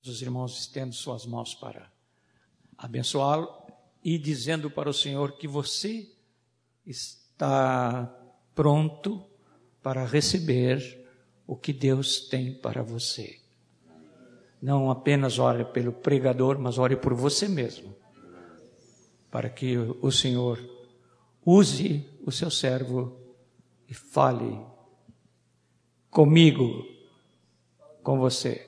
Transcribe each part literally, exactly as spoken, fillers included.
Os irmãos estendem suas mãos para abençoá-lo e dizendo para o Senhor que você está pronto para receber o que Deus tem para você. Não apenas ore pelo pregador, mas ore por você mesmo, para que o Senhor use o seu servo e fale comigo, com você.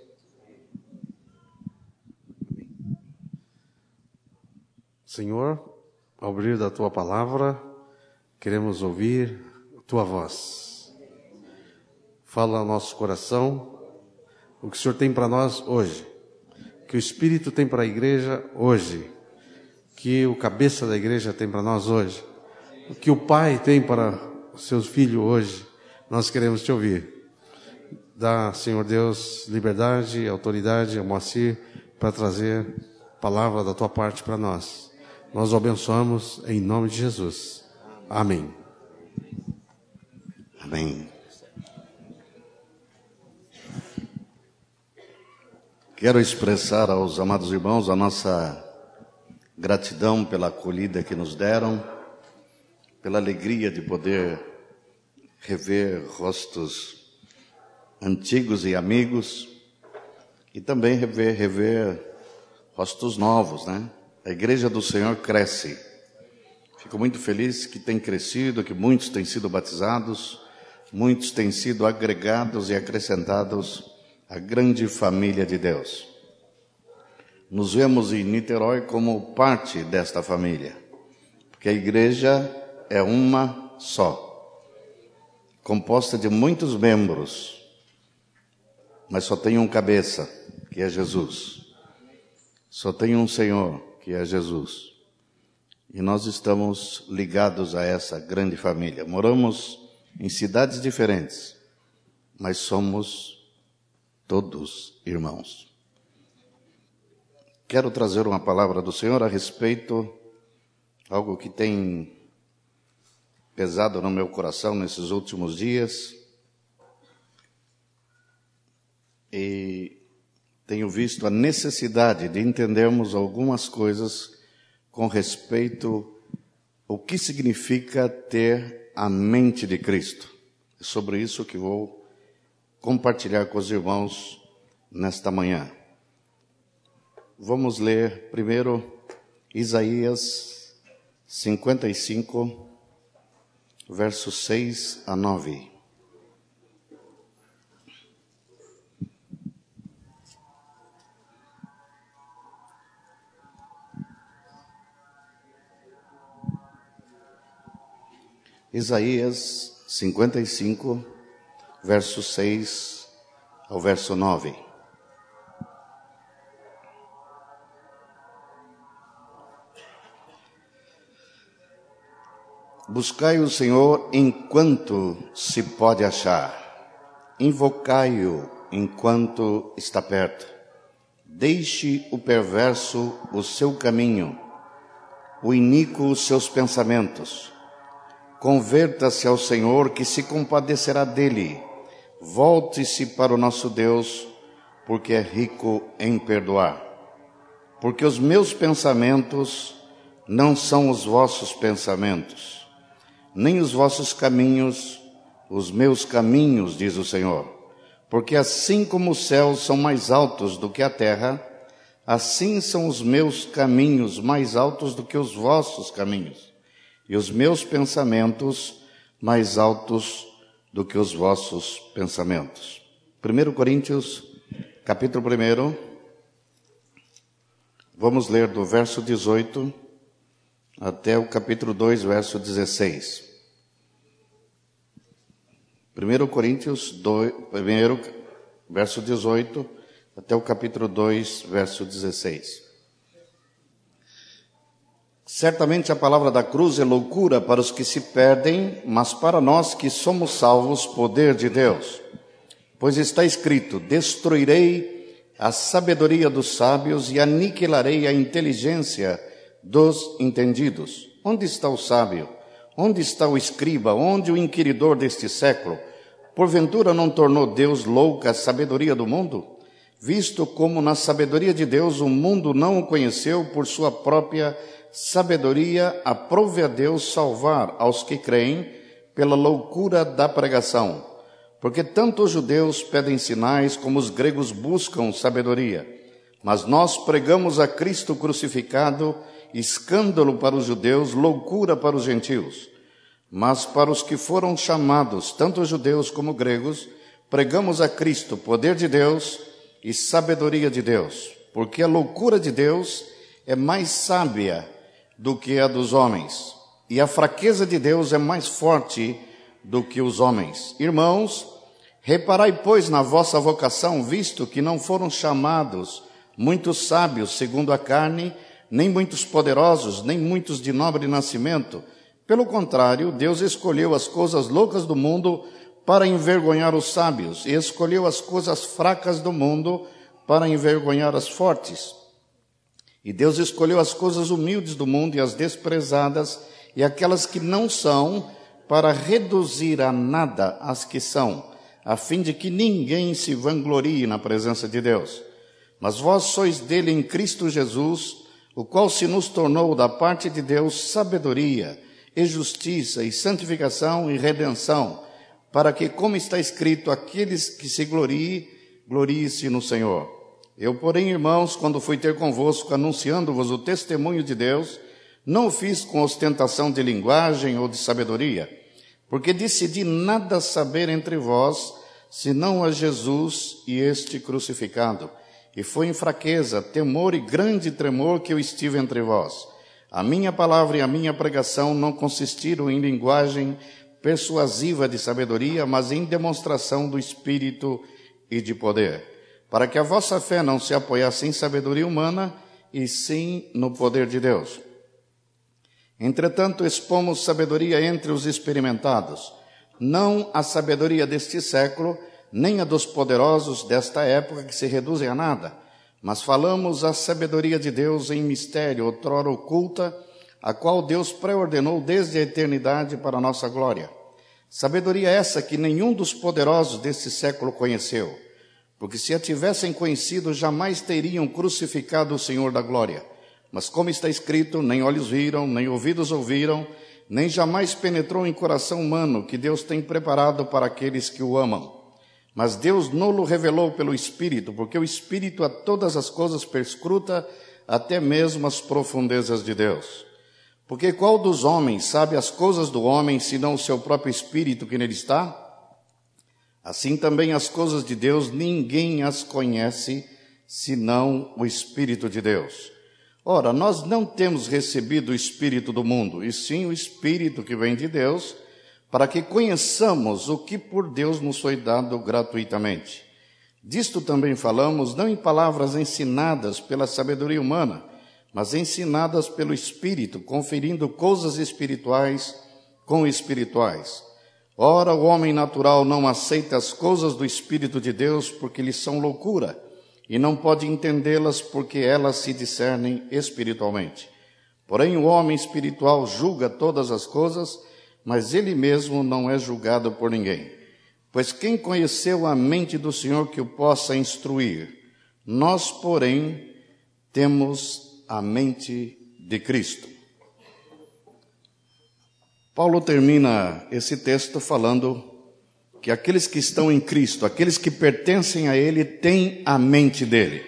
Senhor, ao abrir da Tua palavra, queremos ouvir a Tua voz. Fala ao nosso coração o que o Senhor tem para nós hoje, que o Espírito tem para a igreja hoje, que o cabeça da igreja tem para nós hoje, o que o Pai tem para os seus filhos hoje. Nós queremos Te ouvir. Dá, Senhor Deus, liberdade, autoridade ao Moacir para trazer a palavra da Tua parte para nós. Nós o abençoamos em nome de Jesus. Amém. Amém. Quero expressar aos amados irmãos a nossa gratidão pela acolhida que nos deram, pela alegria de poder rever rostos antigos e amigos, e também rever, rever rostos novos, né? A igreja do Senhor cresce. Fico muito feliz que tem crescido, que muitos têm sido batizados, muitos têm sido agregados e acrescentados à grande família de Deus. Nos vemos em Niterói como parte desta família, porque a igreja é uma só, composta de muitos membros, mas só tem um cabeça, que é Jesus. Só tem um Senhor, que é Jesus. E nós estamos ligados a essa grande família. Moramos em cidades diferentes, mas somos todos irmãos. Quero trazer uma palavra do Senhor a respeito, algo que tem pesado no meu coração nesses últimos dias. E tenho visto a necessidade de entendermos algumas coisas com respeito ao que significa ter a mente de Cristo. É sobre isso que vou compartilhar com os irmãos nesta manhã. Vamos ler primeiro Isaías cinquenta e cinco, versos seis a nove. Isaías cinquenta e cinco, verso seis ao verso nove. Buscai o Senhor enquanto se pode achar, invocai-o enquanto está perto. Deixe o perverso o seu caminho, o iníquo os seus pensamentos. Converta-se ao Senhor, que se compadecerá dele. Volte-se para o nosso Deus, porque é rico em perdoar. Porque os meus pensamentos não são os vossos pensamentos, nem os vossos caminhos, os meus caminhos, diz o Senhor. Porque assim como os céus são mais altos do que a terra, assim são os meus caminhos mais altos do que os vossos caminhos, e os meus pensamentos mais altos do que os vossos pensamentos. primeira Coríntios, capítulo um, vamos ler do verso dezoito até o capítulo dois, verso dezesseis. primeira Coríntios dois, primeiro, verso dezoito até o capítulo dois, verso dezesseis. Certamente a palavra da cruz é loucura para os que se perdem, mas para nós que somos salvos, poder de Deus. Pois está escrito: destruirei a sabedoria dos sábios e aniquilarei a inteligência dos entendidos. Onde está o sábio? Onde está o escriba? Onde o inquiridor deste século? Porventura não tornou Deus louca a sabedoria do mundo? visto como na sabedoria de Deus o mundo não o conheceu, por sua própria sabedoria aprove a Deus salvar aos que creem pela loucura da pregação. Porque tanto os judeus pedem sinais como os gregos buscam sabedoria. Mas nós pregamos a Cristo crucificado, escândalo para os judeus, loucura para os gentios. Mas para os que foram chamados, tanto judeus como gregos, pregamos a Cristo, poder de Deus e sabedoria de Deus. Porque a loucura de Deus é mais sábia do que a dos homens, e a fraqueza de Deus é mais forte do que os homens. Irmãos, reparai, pois, na vossa vocação, visto que não foram chamados muitos sábios segundo a carne, nem muitos poderosos, nem muitos de nobre nascimento. Pelo contrário, Deus escolheu as coisas loucas do mundo para envergonhar os sábios, e escolheu as coisas fracas do mundo para envergonhar as fortes. E Deus escolheu as coisas humildes do mundo e as desprezadas, e aquelas que não são, para reduzir a nada as que são, a fim de que ninguém se vanglorie na presença de Deus. Mas vós sois dele em Cristo Jesus, o qual se nos tornou da parte de Deus sabedoria, e justiça, e santificação, e redenção, para que, como está escrito, aqueles que se gloriem, gloriem-se no Senhor. Eu, porém, irmãos, quando fui ter convosco, anunciando-vos o testemunho de Deus, não o fiz com ostentação de linguagem ou de sabedoria, porque decidi nada saber entre vós, senão a Jesus e este crucificado. E foi em fraqueza, temor e grande tremor que eu estive entre vós. A minha palavra e a minha pregação não consistiram em linguagem persuasiva de sabedoria, mas em demonstração do Espírito e de poder, para que a vossa fé não se apoiasse em sabedoria humana, e sim no poder de Deus. Entretanto, expomos sabedoria entre os experimentados, não a sabedoria deste século, nem a dos poderosos desta época que se reduzem a nada, mas falamos a sabedoria de Deus em mistério, outrora oculta, a qual Deus pré-ordenou desde a eternidade para a nossa glória. Sabedoria essa que nenhum dos poderosos deste século conheceu, porque se a tivessem conhecido, jamais teriam crucificado o Senhor da glória. Mas como está escrito, nem olhos viram, nem ouvidos ouviram, nem jamais penetrou em coração humano que Deus tem preparado para aqueles que o amam. Mas Deus não o revelou pelo Espírito, porque o Espírito a todas as coisas perscruta, até mesmo as profundezas de Deus. Porque qual dos homens sabe as coisas do homem, senão o seu próprio Espírito que nele está? Assim também as coisas de Deus, ninguém as conhece, senão o Espírito de Deus. Ora, nós não temos recebido o Espírito do mundo, e sim o Espírito que vem de Deus, para que conheçamos o que por Deus nos foi dado gratuitamente. Disto também falamos, não em palavras ensinadas pela sabedoria humana, mas ensinadas pelo Espírito, conferindo coisas espirituais com espirituais. Ora, o homem natural não aceita as coisas do Espírito de Deus, porque lhes são loucura, e não pode entendê-las, porque elas se discernem espiritualmente. Porém, o homem espiritual julga todas as coisas, mas ele mesmo não é julgado por ninguém. Pois quem conheceu a mente do Senhor que o possa instruir? Nós, porém, temos a mente de Cristo. Paulo termina esse texto falando que aqueles que estão em Cristo, aqueles que pertencem a Ele, têm a mente dele.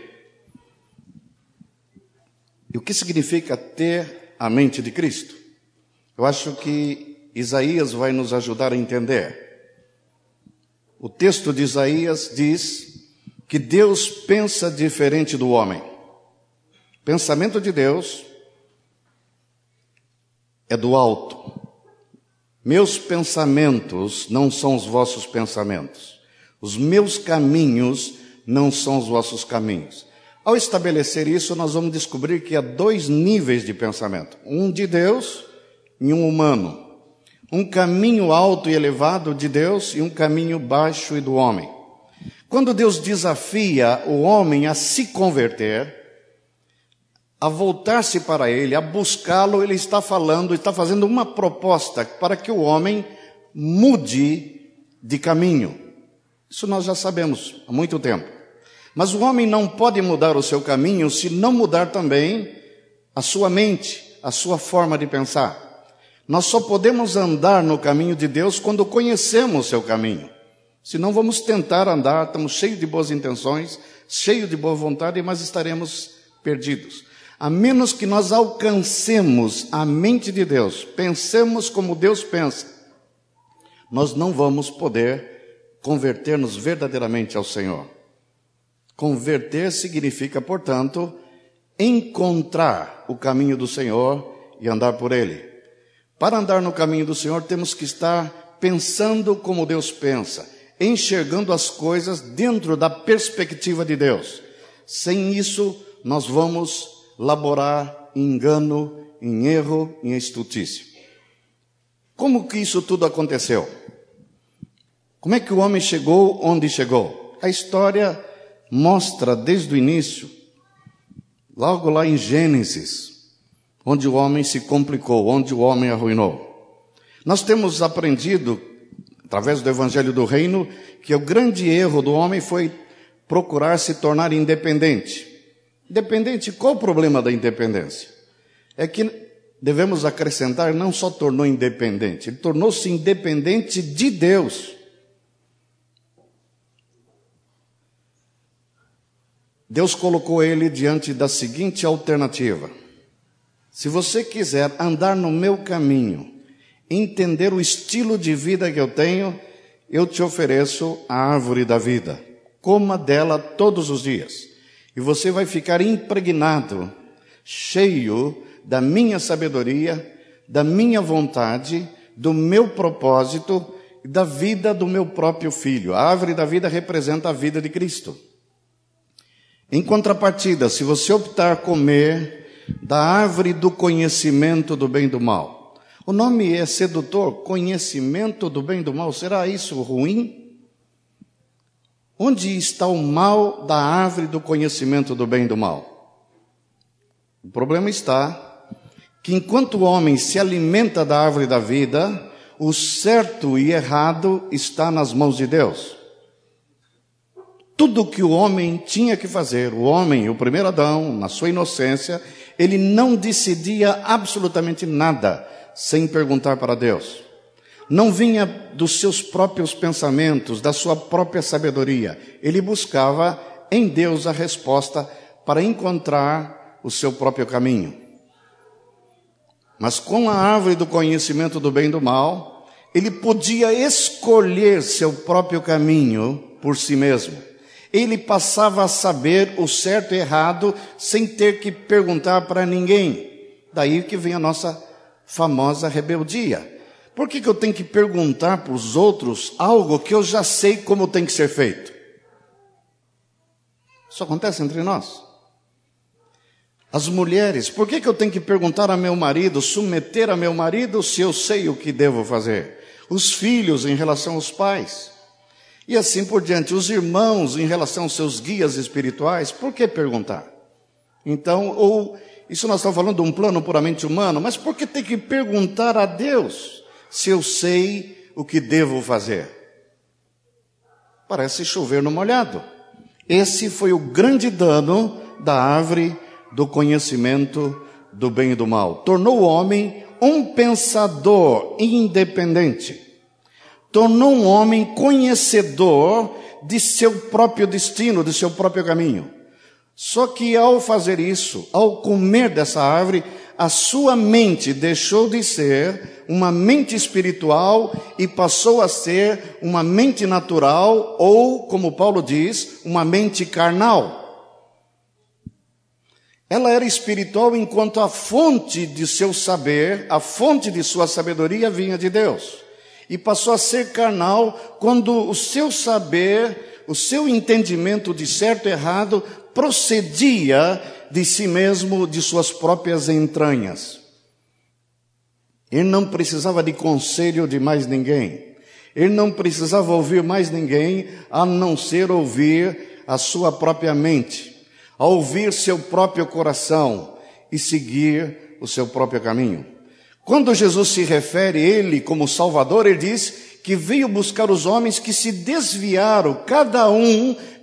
E o que significa ter a mente de Cristo? Eu acho que Isaías vai nos ajudar a entender. O texto de Isaías diz que Deus pensa diferente do homem. O pensamento de Deus é do alto. Meus pensamentos não são os vossos pensamentos. Os meus caminhos não são os vossos caminhos. Ao estabelecer isso, nós vamos descobrir que há dois níveis de pensamento. Um de Deus e um humano. Um caminho alto e elevado de Deus e um caminho baixo e do homem. Quando Deus desafia o homem a se converter, a voltar-se para Ele, a buscá-lo, Ele está falando, está fazendo uma proposta para que o homem mude de caminho. Isso nós já sabemos há muito tempo. Mas o homem não pode mudar o seu caminho se não mudar também a sua mente, a sua forma de pensar. Nós só podemos andar no caminho de Deus quando conhecemos o seu caminho. Senão vamos tentar andar, estamos cheios de boas intenções, cheios de boa vontade, mas estaremos perdidos. A menos que nós alcancemos a mente de Deus, pensemos como Deus pensa, nós não vamos poder converter-nos verdadeiramente ao Senhor. Converter significa, portanto, encontrar o caminho do Senhor e andar por ele. Para andar no caminho do Senhor, temos que estar pensando como Deus pensa, enxergando as coisas dentro da perspectiva de Deus. Sem isso, nós vamos laborar em engano, em erro, em estultícia. Como que isso tudo aconteceu? Como é que o homem chegou onde chegou? A história mostra desde o início, logo lá em Gênesis, onde o homem se complicou, onde o homem arruinou. Nós temos aprendido, através do Evangelho do Reino, que o grande erro do homem foi procurar se tornar independente. Independente, qual o problema da independência? É que devemos acrescentar, não só tornou independente, ele tornou-se independente de Deus. Deus colocou ele diante da seguinte alternativa: se você quiser andar no meu caminho, entender o estilo de vida que eu tenho, eu te ofereço a árvore da vida. Coma dela todos os dias. E você vai ficar impregnado, cheio da minha sabedoria, da minha vontade, do meu propósito e da vida do meu próprio filho. A árvore da vida representa a vida de Cristo. Em contrapartida, se você optar comer da árvore do conhecimento do bem e do mal, o nome é sedutor, conhecimento do bem e do mal, será isso ruim? Onde está o mal da árvore do conhecimento do bem e do mal? O problema está que enquanto o homem se alimenta da árvore da vida, o certo e errado está nas mãos de Deus. Tudo que o homem tinha que fazer, o homem, o primeiro Adão, na sua inocência, ele não decidia absolutamente nada sem perguntar para Deus. Não vinha dos seus próprios pensamentos, da sua própria sabedoria. Ele buscava em Deus a resposta para encontrar o seu próprio caminho. Mas com a árvore do conhecimento do bem e do mal, ele podia escolher seu próprio caminho por si mesmo. Ele passava a saber o certo e errado sem ter que perguntar para ninguém. Daí que vem a nossa famosa rebeldia. Por que que eu tenho que perguntar para os outros algo que eu já sei como tem que ser feito? Isso acontece entre nós. As mulheres, por que que eu tenho que perguntar a meu marido, submeter a meu marido, se eu sei o que devo fazer? Os filhos em relação aos pais. E assim por diante, os irmãos em relação aos seus guias espirituais, por que perguntar? Então, ou isso nós estamos falando de um plano puramente humano, mas por que tem que perguntar a Deus se eu sei o que devo fazer? Parece chover no molhado. Esse foi o grande dano da árvore do conhecimento do bem e do mal. Tornou o homem um pensador independente. Tornou um homem conhecedor de seu próprio destino, de seu próprio caminho. Só que ao fazer isso, ao comer dessa árvore, a sua mente deixou de ser uma mente espiritual e passou a ser uma mente natural ou, como Paulo diz, uma mente carnal. Ela era espiritual enquanto a fonte de seu saber, a fonte de sua sabedoria vinha de Deus. E passou a ser carnal quando o seu saber, o seu entendimento de certo e errado procedia de si mesmo, de suas próprias entranhas. Ele não precisava de conselho de mais ninguém. Ele não precisava ouvir mais ninguém, a não ser ouvir a sua própria mente, a ouvir seu próprio coração e seguir o seu próprio caminho. Quando Jesus se refere a ele como Salvador, ele diz que veio buscar os homens que se desviaram, cada um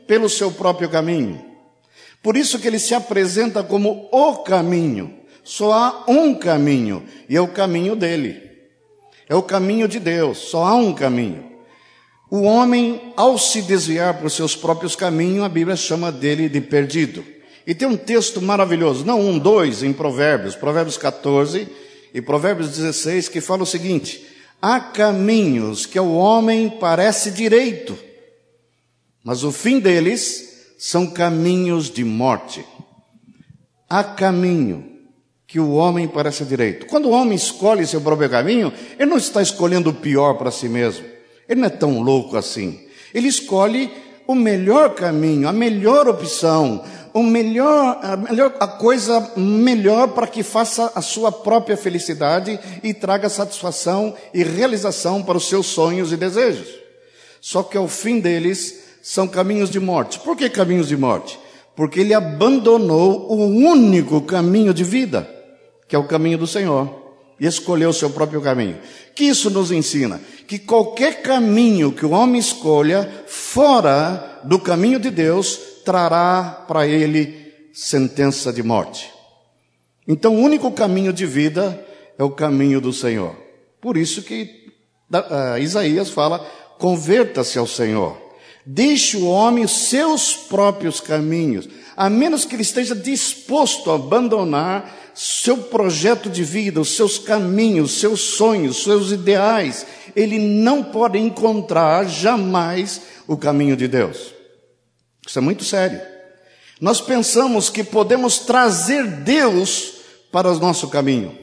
pelo seu próprio caminho. Por isso que ele se apresenta como o caminho. Só há um caminho, e é o caminho dele. É o caminho de Deus, só há um caminho. O homem, ao se desviar para os seus próprios caminhos, a Bíblia chama dele de perdido. E tem um texto maravilhoso, não um, dois, em Provérbios, Provérbios catorze e Provérbios dezesseis, que fala o seguinte: há caminhos que ao homem parece direito, mas o fim deles são caminhos de morte. Há caminho que o homem parece direito. Quando o homem escolhe seu próprio caminho, ele não está escolhendo o pior para si mesmo. Ele não é tão louco assim. Ele escolhe o melhor caminho, a melhor opção, o melhor, a, melhor, a coisa melhor para que faça a sua própria felicidade e traga satisfação e realização para os seus sonhos e desejos. Só que ao fim deles são caminhos de morte. Por que caminhos de morte? Porque ele abandonou o único caminho de vida, que é o caminho do Senhor, e escolheu o seu próprio caminho. Que isso nos ensina? Que qualquer caminho que o homem escolha fora do caminho de Deus trará para ele sentença de morte. Então o único caminho de vida é o caminho do Senhor. Por isso que uh, Isaías fala: converta-se ao Senhor. Deixe o homem os seus próprios caminhos, a menos que ele esteja disposto a abandonar seu projeto de vida, os seus caminhos, seus sonhos, seus ideais. Ele não pode encontrar jamais o caminho de Deus. Isso é muito sério. Nós pensamos que podemos trazer Deus para o nosso caminho.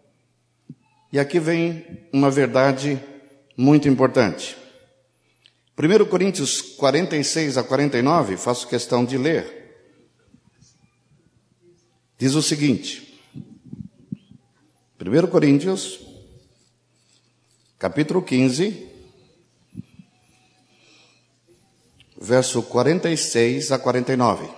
E aqui vem uma verdade muito importante. primeira Coríntios quarenta e seis a quarenta e nove, faço questão de ler. Diz o seguinte: primeira Coríntios, capítulo quinze, verso quarenta e seis a quarenta e nove.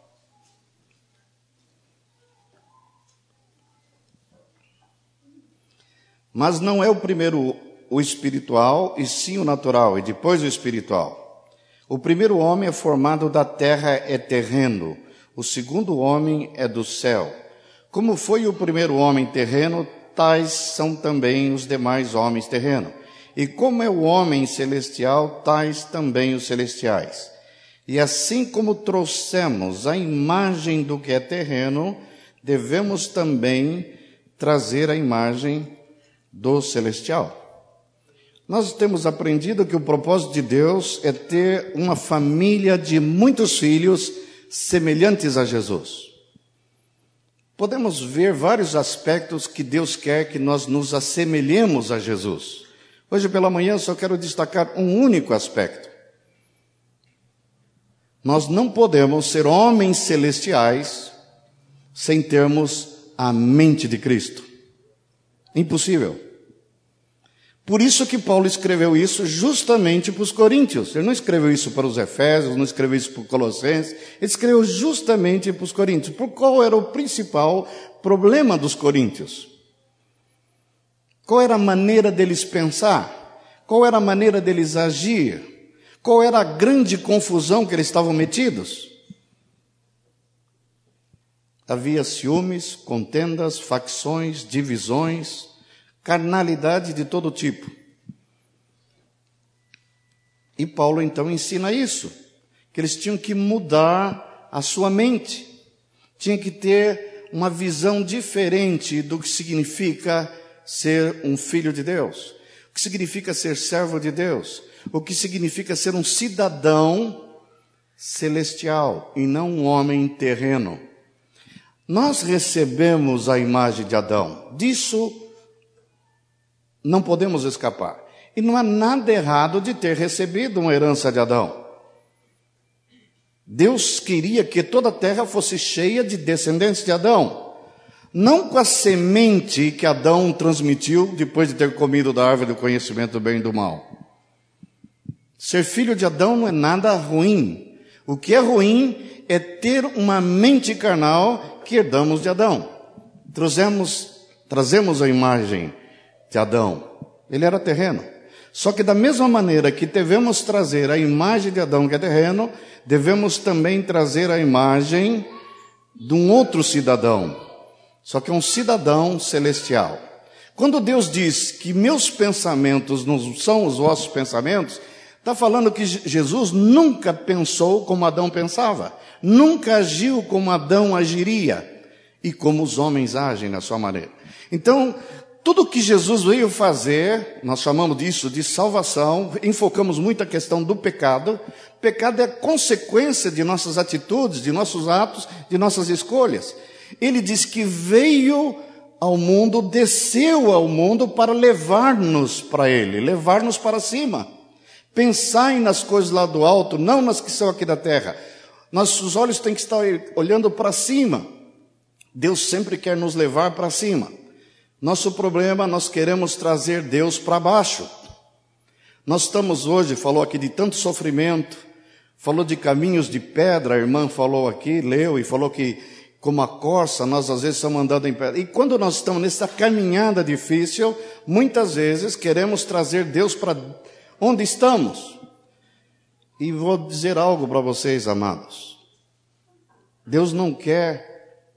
Mas não é o primeiro o espiritual, e sim o natural, e depois o espiritual. O primeiro homem é formado da terra, é terreno. O segundo homem é do céu. Como foi o primeiro homem terreno, tais são também os demais homens terrenos. E como é o homem celestial, tais também os celestiais. E assim como trouxemos a imagem do que é terreno, devemos também trazer a imagem do celestial. Nós temos aprendido que o propósito de Deus é ter uma família de muitos filhos semelhantes a Jesus. Podemos ver vários aspectos que Deus quer que nós nos assemelhemos a Jesus. Hoje pela manhã eu só quero destacar um único aspecto. Nós não podemos ser homens celestiais sem termos a mente de Cristo. Impossível. Por isso que Paulo escreveu isso justamente para os coríntios. Ele não escreveu isso para os efésios, não escreveu isso para os colossenses. Ele escreveu justamente para os coríntios. Por qual era o principal problema dos coríntios? Qual era a maneira deles pensar? Qual era a maneira deles agir? Qual era a grande confusão que eles estavam metidos? Havia ciúmes, contendas, facções, divisões, carnalidade de todo tipo. E Paulo então ensina isso, que eles tinham que mudar a sua mente, tinham que ter uma visão diferente do que significa ser um filho de Deus, o que significa ser servo de Deus, o que significa ser um cidadão celestial e não um homem terreno. Nós recebemos a imagem de Adão, disso não podemos escapar. E não há nada errado de ter recebido uma herança de Adão. Deus queria que toda a terra fosse cheia de descendentes de Adão. Não com a semente que Adão transmitiu depois de ter comido da árvore do conhecimento do bem e do mal. Ser filho de Adão não é nada ruim. O que é ruim é ter uma mente carnal que herdamos de Adão. Trazemos, trazemos a imagem de Adão. Ele era terreno. Só que da mesma maneira que devemos trazer a imagem de Adão, que é terreno, devemos também trazer a imagem de um outro cidadão, só que é um cidadão celestial. Quando Deus diz que meus pensamentos não são os vossos pensamentos, está falando que Jesus nunca pensou como Adão pensava, nunca agiu como Adão agiria, e como os homens agem na sua maneira. Então, tudo que Jesus veio fazer, nós chamamos disso de salvação, enfocamos muito a questão do pecado. Pecado é consequência de nossas atitudes, de nossos atos, de nossas escolhas. Ele diz que veio ao mundo, desceu ao mundo para levar-nos para Ele, levar-nos para cima. Pensai nas coisas lá do alto, não nas que são aqui da terra. Nossos olhos têm que estar olhando para cima. Deus sempre quer nos levar para cima. Nosso problema, nós queremos trazer Deus para baixo. Nós estamos hoje, falou aqui de tanto sofrimento, falou de caminhos de pedra, a irmã falou aqui, leu e falou que como a corça, nós às vezes estamos andando em pedra. E quando nós estamos nessa caminhada difícil, muitas vezes queremos trazer Deus para onde estamos. E vou dizer algo para vocês, amados. Deus não quer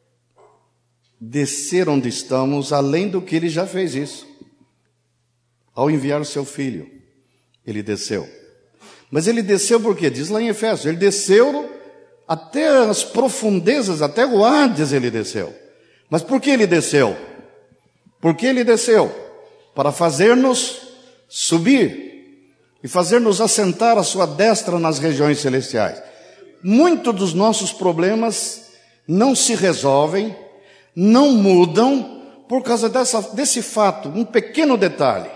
descer onde estamos, além do que Ele já fez isso. Ao enviar o seu Filho, Ele desceu. Mas Ele desceu por quê? Diz lá em Efésios, Ele desceu até as profundezas, até o Hades Ele desceu. Mas por que Ele desceu? Porque Ele desceu para fazer-nos subir e fazer-nos assentar à sua destra nas regiões celestiais. Muitos dos nossos problemas não se resolvem, não mudam por causa dessa, desse fato, um pequeno detalhe.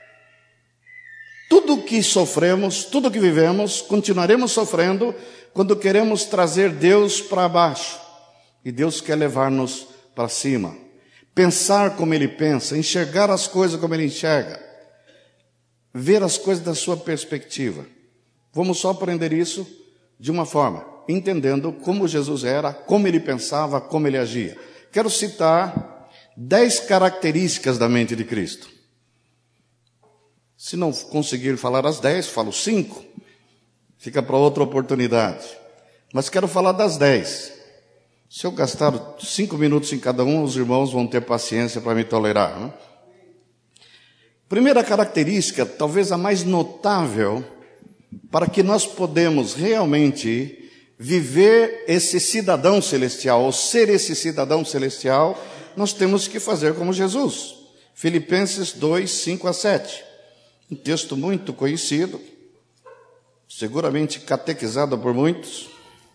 Tudo que sofremos, tudo que vivemos, continuaremos sofrendo quando queremos trazer Deus para baixo. E Deus quer levar-nos para cima. Pensar como Ele pensa, enxergar as coisas como Ele enxerga. Ver as coisas da sua perspectiva. Vamos só aprender isso de uma forma, entendendo como Jesus era, como Ele pensava, como Ele agia. Quero citar dez características da mente de Cristo. Se não conseguir falar as dez, falo cinco. Fica para outra oportunidade. Mas quero falar das dez. Se eu gastar cinco minutos em cada um, os irmãos vão ter paciência para me tolerar, né? Primeira característica, talvez a mais notável, para que nós podemos realmente viver esse cidadão celestial, ou ser esse cidadão celestial, nós temos que fazer como Jesus. Filipenses dois, cinco a sete. Um texto muito conhecido, seguramente catequizado por muitos.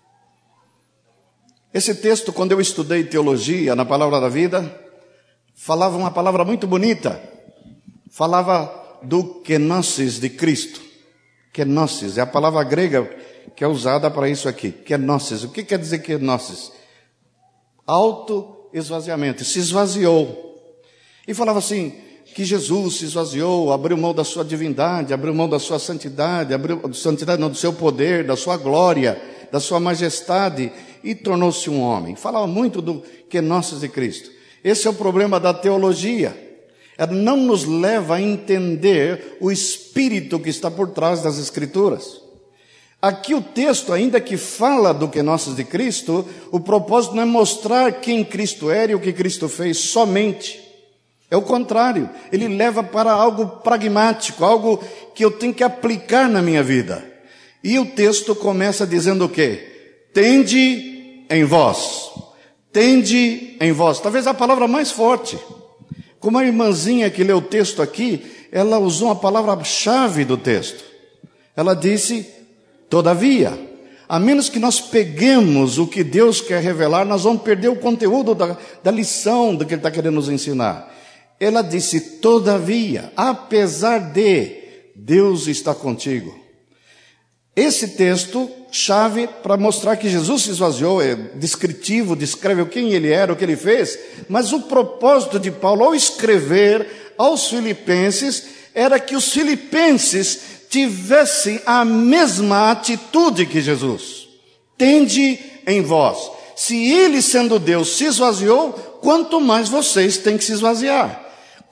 Esse texto, quando eu estudei teologia na Palavra da Vida, falava uma palavra muito bonita. Falava do kenosis de Cristo. Kenosis é a palavra grega que é usada para isso aqui. Kenosis. O que quer dizer kenosis? Auto-esvaziamento. Se esvaziou. E falava assim, que Jesus se esvaziou, abriu mão da sua divindade, abriu mão da sua santidade, abriu santidade não, do seu poder, da sua glória, da sua majestade, e tornou-se um homem. Falava muito do kenosis de Cristo. Esse é o problema da teologia. Ela não nos leva a entender o espírito que está por trás das Escrituras. Aqui o texto, ainda que fala do kenosis de Cristo, o propósito não é mostrar quem Cristo era e o que Cristo fez somente. É o contrário. Ele leva para algo pragmático, algo que eu tenho que aplicar na minha vida. E o texto começa dizendo o quê? Tende em vós. Tende em vós. Talvez a palavra mais forte. Como a irmãzinha que leu o texto aqui, ela usou a palavra-chave do texto. Ela disse, todavia, a menos que nós peguemos o que Deus quer revelar, nós vamos perder o conteúdo da, da lição do que Ele está querendo nos ensinar. Ela disse, todavia, apesar de, Deus está contigo. Esse texto, chave para mostrar que Jesus se esvaziou, é descritivo, descreve quem Ele era, o que Ele fez, mas o propósito de Paulo ao escrever aos filipenses era que os filipenses tivessem a mesma atitude que Jesus. Tende em vós. Se Ele, sendo Deus, se esvaziou, quanto mais vocês têm que se esvaziar.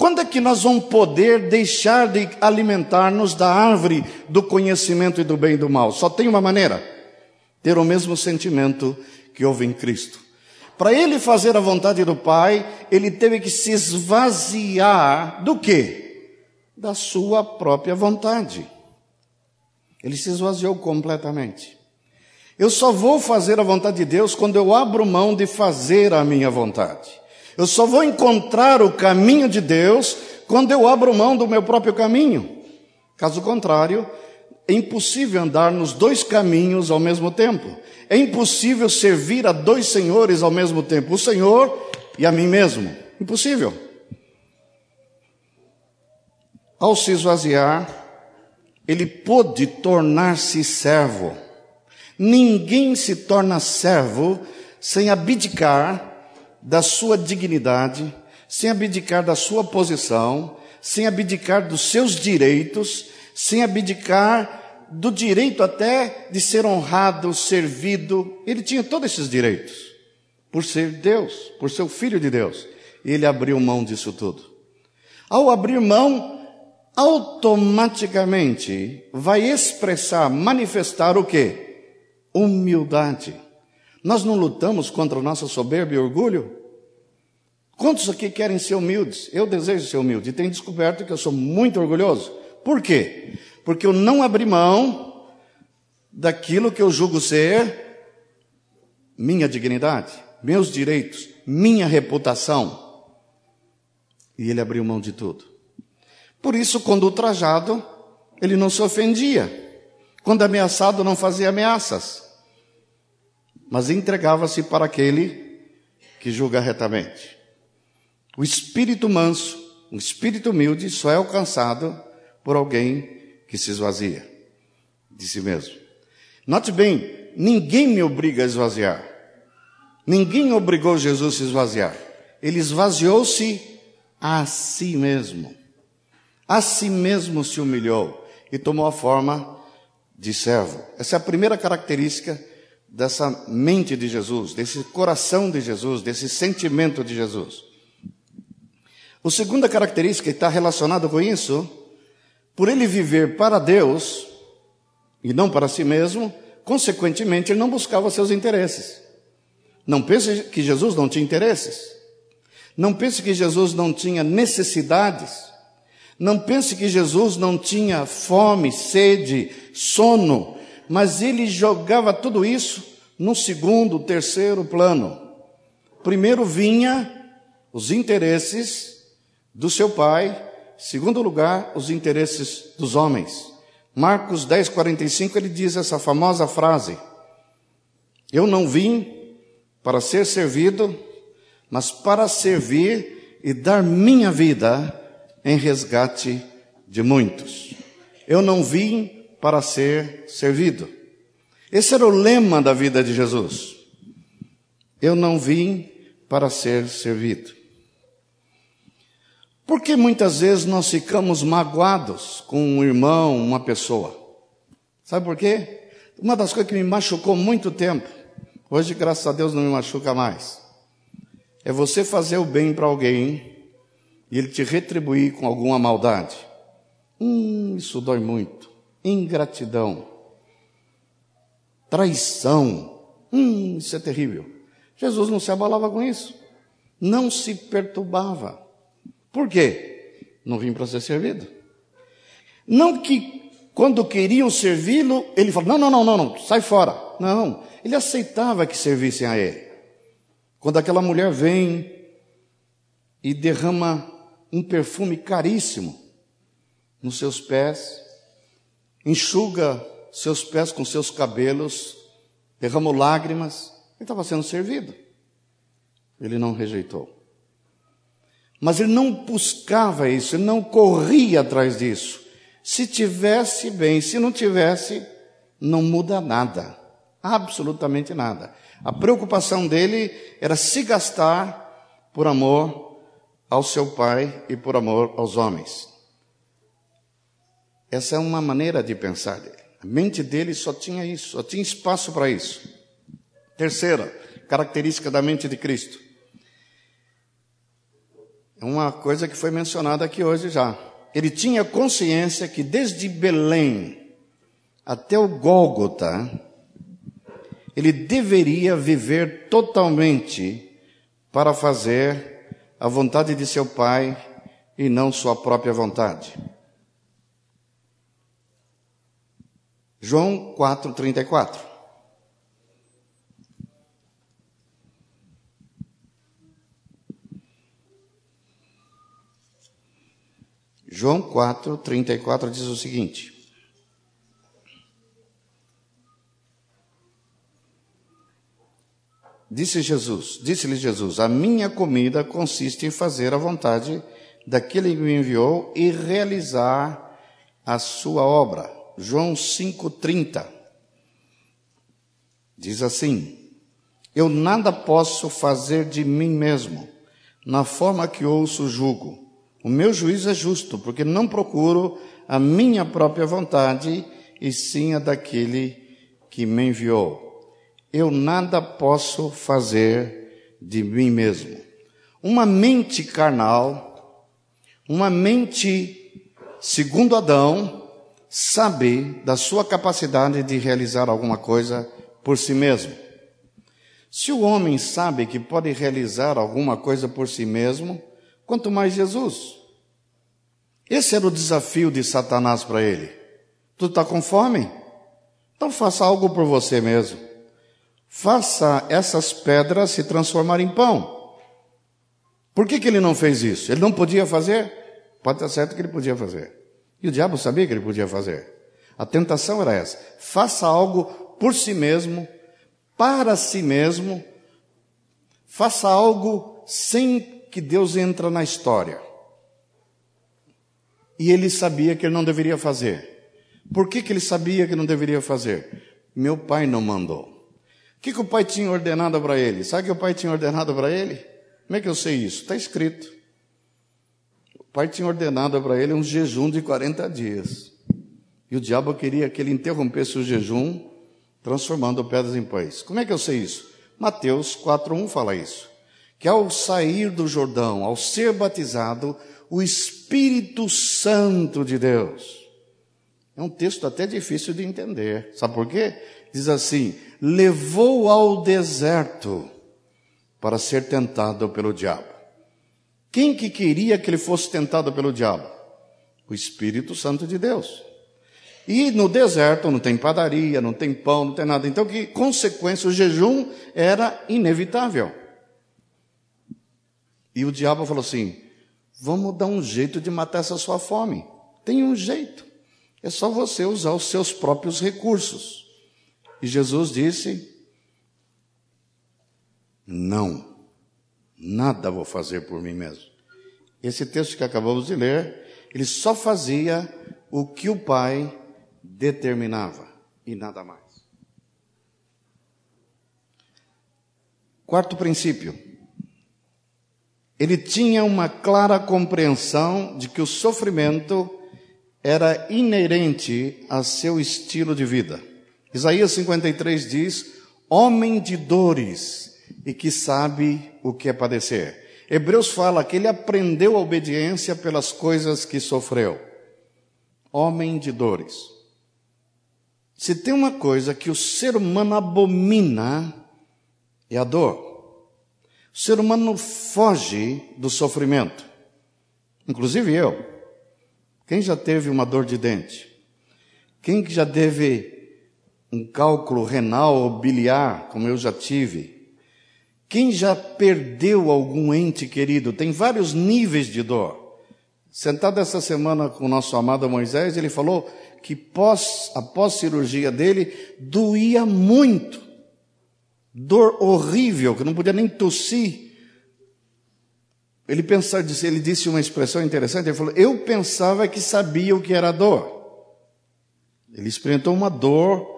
Quando é que nós vamos poder deixar de alimentar-nos da árvore do conhecimento e do bem e do mal? Só tem uma maneira: ter o mesmo sentimento que houve em Cristo. Para ele fazer a vontade do Pai, ele teve que se esvaziar do quê? Da sua própria vontade. Ele se esvaziou completamente. Eu só vou fazer a vontade de Deus quando eu abro mão de fazer a minha vontade. Eu só vou encontrar o caminho de Deus quando eu abro mão do meu próprio caminho. Caso contrário, é impossível andar nos dois caminhos ao mesmo tempo. É impossível servir a dois senhores ao mesmo tempo, o Senhor e a mim mesmo. Impossível. Ao se esvaziar, ele pôde tornar-se servo. Ninguém se torna servo sem abdicar da sua dignidade, sem abdicar da sua posição, sem abdicar dos seus direitos, sem abdicar do direito até de ser honrado, servido. Ele tinha todos esses direitos, por ser Deus, por ser o Filho de Deus. E ele abriu mão disso tudo. Ao abrir mão, automaticamente vai expressar, manifestar o quê? Humildade. Nós não lutamos contra a nossa soberba e orgulho? Quantos aqui querem ser humildes? Eu desejo ser humilde e tenho descoberto que eu sou muito orgulhoso. Por quê? Porque eu não abri mão daquilo que eu julgo ser minha dignidade, meus direitos, minha reputação. E ele abriu mão de tudo. Por isso, quando ultrajado, ele não se ofendia. Quando ameaçado, não fazia ameaças. Mas entregava-se para aquele que julga retamente. O espírito manso, o espírito humilde, só é alcançado por alguém que se esvazia de si mesmo. Note bem, ninguém me obriga a esvaziar. Ninguém obrigou Jesus a se esvaziar. Ele esvaziou-se a si mesmo. A si mesmo se humilhou e tomou a forma de servo. Essa é a primeira característica dessa mente de Jesus, desse coração de Jesus, desse sentimento de Jesus. A segunda característica que está relacionada com isso, por ele viver para Deus e não para si mesmo, consequentemente ele não buscava seus interesses. Não pense que Jesus não tinha interesses. Não pense que Jesus não tinha necessidades. Não pense que Jesus não tinha fome, sede, sono. Mas ele jogava tudo isso no segundo, terceiro plano. Primeiro vinha os interesses do seu Pai. Segundo lugar, os interesses dos homens. Marcos dez, quarenta e cinco, ele diz essa famosa frase: eu não vim para ser servido, mas para servir e dar minha vida em resgate de muitos. Eu não vim para ser servido. Esse era o lema da vida de Jesus. Eu não vim para ser servido. Por que muitas vezes nós ficamos magoados com um irmão, uma pessoa? Sabe por quê? Uma das coisas que me machucou muito tempo, hoje, graças a Deus, não me machuca mais, é você fazer o bem para alguém e ele te retribuir com alguma maldade. Hum, isso dói muito. Ingratidão. Traição. Hum, isso é terrível. Jesus não se abalava com isso. Não se perturbava. Por quê? Não vim para ser servido. Não que quando queriam servi-lo, ele falou, não, não, não, não, não, sai fora. Não, ele aceitava que servissem a ele. Quando aquela mulher vem e derrama um perfume caríssimo nos seus pés, enxuga seus pés com seus cabelos, derramou lágrimas, ele estava sendo servido. Ele não rejeitou. Mas ele não buscava isso, ele não corria atrás disso. Se tivesse, bem, se não tivesse, não muda nada, absolutamente nada. A preocupação dele era se gastar por amor ao seu Pai e por amor aos homens. Essa é uma maneira de pensar dele. A mente dele só tinha isso, só tinha espaço para isso. Terceira característica da mente de Cristo. É uma coisa que foi mencionada aqui hoje já. Ele tinha consciência que desde Belém até o Gólgota, ele deveria viver totalmente para fazer a vontade de seu Pai e não sua própria vontade. João quatro, trinta e quatro. João quatro, trinta e quatro diz o seguinte: Disse Jesus, disse-lhe Jesus, a minha comida consiste em fazer a vontade daquele que me enviou e realizar a sua obra. João cinco, trinta. Diz assim: Eu nada posso fazer de mim mesmo, na forma que ouço julgo. O meu juízo é justo, porque não procuro a minha própria vontade, e sim a daquele que me enviou. Eu nada posso fazer de mim mesmo. Uma mente carnal, uma mente segundo Adão, sabe da sua capacidade de realizar alguma coisa por si mesmo. Se o homem sabe que pode realizar alguma coisa por si mesmo, quanto mais Jesus. Esse era o desafio de Satanás para ele. Tu está com fome? Então faça algo por você mesmo. Faça essas pedras se transformarem em pão. Por que que ele não fez isso? Ele não podia fazer? Pode estar certo que ele podia fazer. E o diabo sabia que ele podia fazer. A tentação era essa. Faça algo por si mesmo, para si mesmo. Faça algo sem que Deus entre na história. E ele sabia que ele não deveria fazer. Por que que ele sabia que não deveria fazer? Meu pai não mandou. O que que o pai tinha ordenado para ele? Sabe o que o pai tinha ordenado para ele? Como é que eu sei isso? Está escrito. O pai tinha ordenado para ele um jejum de quarenta dias. E o diabo queria que ele interrompesse o jejum, transformando pedras em pães. Como é que eu sei isso? Mateus quatro, um fala isso. Que ao sair do Jordão, ao ser batizado, o Espírito Santo de Deus. É um texto até difícil de entender. Sabe por quê? Diz assim: levou ao deserto para ser tentado pelo diabo. Quem que queria que ele fosse tentado pelo diabo? O Espírito Santo de Deus. E no deserto não tem padaria, não tem pão, não tem nada. Então, que consequência? O jejum era inevitável. E o diabo falou assim: vamos dar um jeito de matar essa sua fome. Tem um jeito. É só você usar os seus próprios recursos. E Jesus disse: não, nada vou fazer por mim mesmo. Esse texto que acabamos de ler, ele só fazia o que o Pai determinava e nada mais. Quarto princípio. Ele tinha uma clara compreensão de que o sofrimento era inerente a seu estilo de vida. Isaías cinquenta e três diz: homem de dores e que sabe o que é padecer. Hebreus fala que ele aprendeu a obediência pelas coisas que sofreu. Homem de dores. Se tem uma coisa que o ser humano abomina, é a dor. O ser humano foge do sofrimento. Inclusive eu. Quem já teve uma dor de dente? Quem que já teve um cálculo renal ou biliar, como eu já tive? Quem já perdeu algum ente querido? Tem vários níveis de dor. Sentado essa semana com o nosso amado Moisés, ele falou que pós, após a cirurgia dele, doía muito. Dor horrível, que não podia nem tossir. Ele, pensava, ele disse uma expressão interessante, ele falou: eu pensava que sabia o que era dor. Ele experimentou uma dor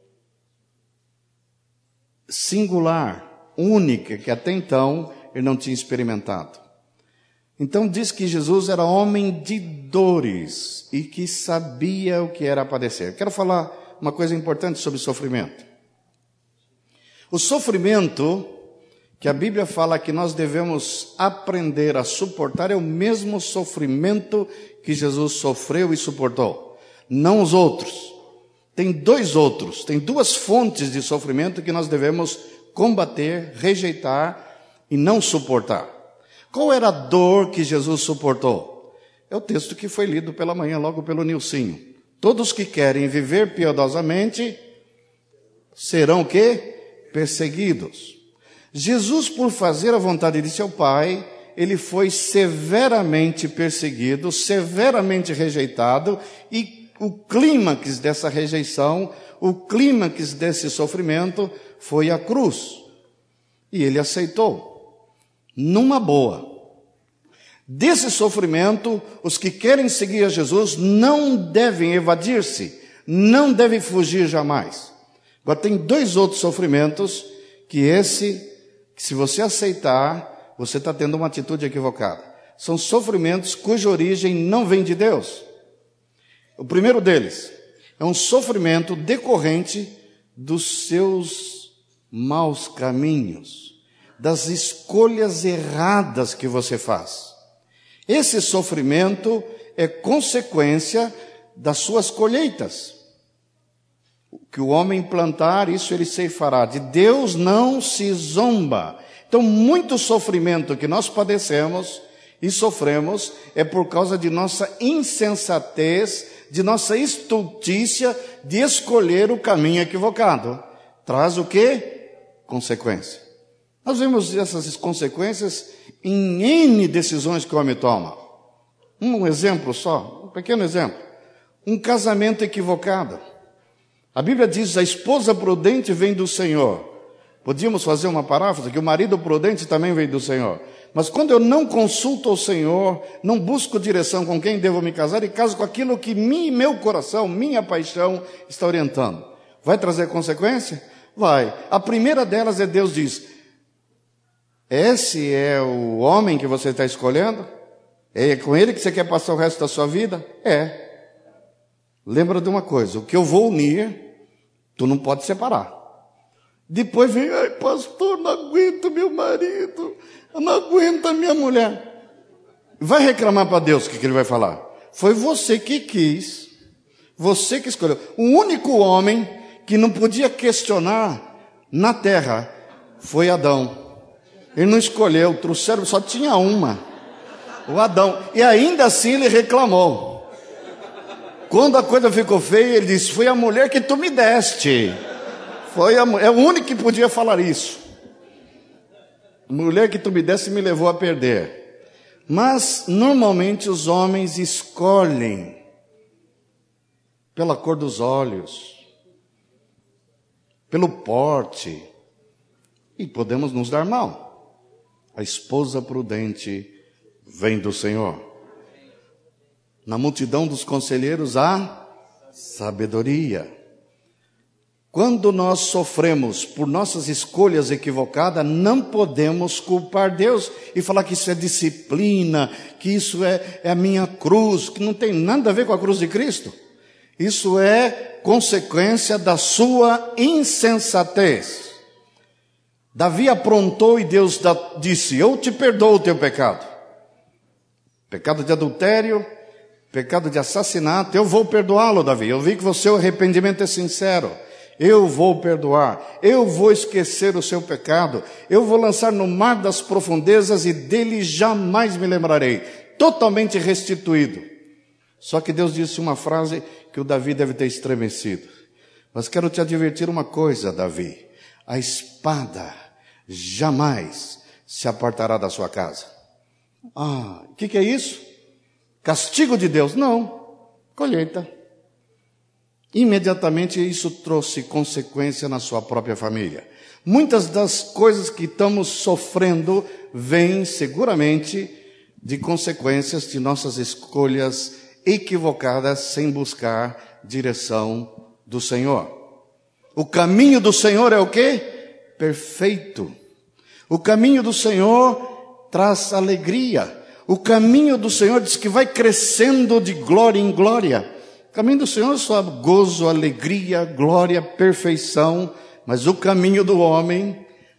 singular, única, que até então ele não tinha experimentado. Então diz que Jesus era homem de dores e que sabia o que era padecer. Quero falar uma coisa importante sobre sofrimento. O sofrimento, que a Bíblia fala que nós devemos aprender a suportar é o mesmo sofrimento que Jesus sofreu e suportou, não os outros. Tem dois outros, tem duas fontes de sofrimento que nós devemos combater, rejeitar e não suportar. Qual era a dor que Jesus suportou? É o texto que foi lido pela manhã, logo pelo Nilcinho. Todos que querem viver piedosamente serão o quê? Perseguidos. Jesus, por fazer a vontade de seu Pai, ele foi severamente perseguido, severamente rejeitado, e o clímax dessa rejeição, o clímax desse sofrimento foi a cruz. E ele aceitou, numa boa. Desse sofrimento, os que querem seguir a Jesus não devem evadir-se, não devem fugir jamais. Agora tem dois outros sofrimentos que esse, que se você aceitar, você está tendo uma atitude equivocada. São sofrimentos cuja origem não vem de Deus. O primeiro deles é um sofrimento decorrente dos seus maus caminhos, das escolhas erradas que você faz. Esse sofrimento é consequência das suas colheitas. O que o homem plantar, isso ele ceifará. De Deus não se zomba. Então, muito sofrimento que nós padecemos e sofremos é por causa de nossa insensatez, de nossa estultícia de escolher o caminho equivocado. Traz o quê? Consequência. Nós vemos essas consequências em N decisões que o homem toma. Um exemplo só, um pequeno exemplo. Um casamento equivocado. A Bíblia diz, a esposa prudente vem do Senhor. Podíamos fazer uma paráfrase, que o marido prudente também vem do Senhor. Mas quando eu não consulto o Senhor, não busco direção com quem devo me casar e caso com aquilo que mim, meu coração, minha paixão está orientando, vai trazer consequência? Vai. A primeira delas é Deus diz, esse é o homem que você está escolhendo? É com ele que você quer passar o resto da sua vida? É. Lembra de uma coisa, o que eu vou unir, tu não pode separar. Depois vem, ai pastor, não aguento meu marido, eu não aguento a minha mulher. Vai reclamar para Deus, o que, que ele vai falar? Foi você que quis, você que escolheu. O único homem que não podia questionar na terra foi Adão. Ele não escolheu, trouxeram, só tinha uma, o Adão. E ainda assim ele reclamou. Quando a coisa ficou feia, ele disse, foi a mulher que tu me deste. Foi a, é o único que podia falar isso. A mulher que tu me deste me levou a perder. Mas, normalmente, os homens escolhem pela cor dos olhos, pelo porte, e podemos nos dar mal. A esposa prudente vem do Senhor. Na multidão dos conselheiros há sabedoria. Quando nós sofremos por nossas escolhas equivocadas, não podemos culpar Deus e falar que isso é disciplina, que isso é, é a minha cruz, que não tem nada a ver com a cruz de Cristo. Isso é consequência da sua insensatez. Davi aprontou e Deus disse, eu te perdoo o teu pecado. Pecado de adultério, pecado de assassinato, eu vou perdoá-lo, Davi. Eu vi que o seu arrependimento é sincero. Eu vou perdoar, eu vou esquecer o seu pecado, eu vou lançar no mar das profundezas e dele jamais me lembrarei. Totalmente restituído. Só que Deus disse uma frase que o Davi deve ter estremecido. Mas quero te advertir uma coisa, Davi. A espada jamais se apartará da sua casa. Ah, o que, que é isso? Castigo de Deus? Não, colheita. Imediatamente isso trouxe consequência na sua própria família. Muitas das coisas que estamos sofrendo vêm seguramente de consequências de nossas escolhas equivocadas sem buscar direção do Senhor. O caminho do Senhor é o quê? Perfeito. O caminho do Senhor traz alegria. O caminho do Senhor diz que vai crescendo de glória em glória. O caminho do Senhor é só gozo, alegria, glória, perfeição. Mas o caminho do homem,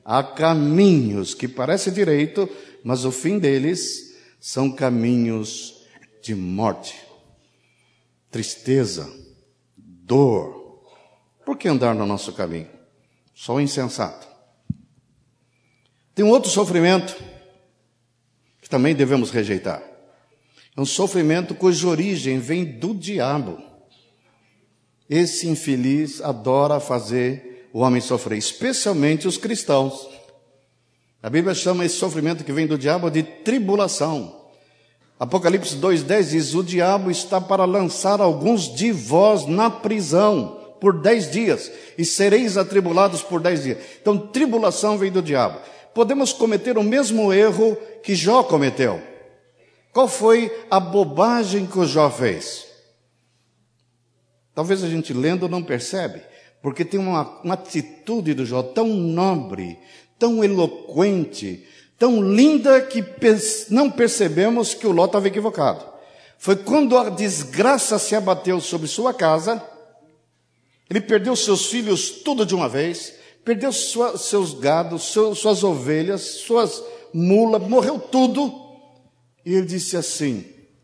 Há caminhos que parecem direito, mas o fim deles são caminhos de morte, tristeza, dor. Por que andar no nosso caminho? Só o insensato. Tem um outro sofrimento que também devemos rejeitar. É um sofrimento cuja origem vem do diabo. Esse infeliz adora fazer o homem sofrer, especialmente os cristãos. A Bíblia chama esse sofrimento que vem do diabo de tribulação. Apocalipse dois, dez diz: o diabo está para lançar alguns de vós na prisão por dez dias, e sereis atribulados por dez dias. Então, tribulação vem do diabo. Podemos cometer o mesmo erro que Jó cometeu. Qual foi a bobagem que o Jó fez? Talvez a gente lendo não percebe, porque tem uma, uma atitude do Jó tão nobre, tão eloquente, tão linda, que não percebemos que o Ló estava equivocado. Foi quando a desgraça se abateu sobre sua casa, ele perdeu seus filhos tudo de uma vez, perdeu sua, seus gados, seu, suas ovelhas, suas mulas, morreu tudo. E ele disse assim,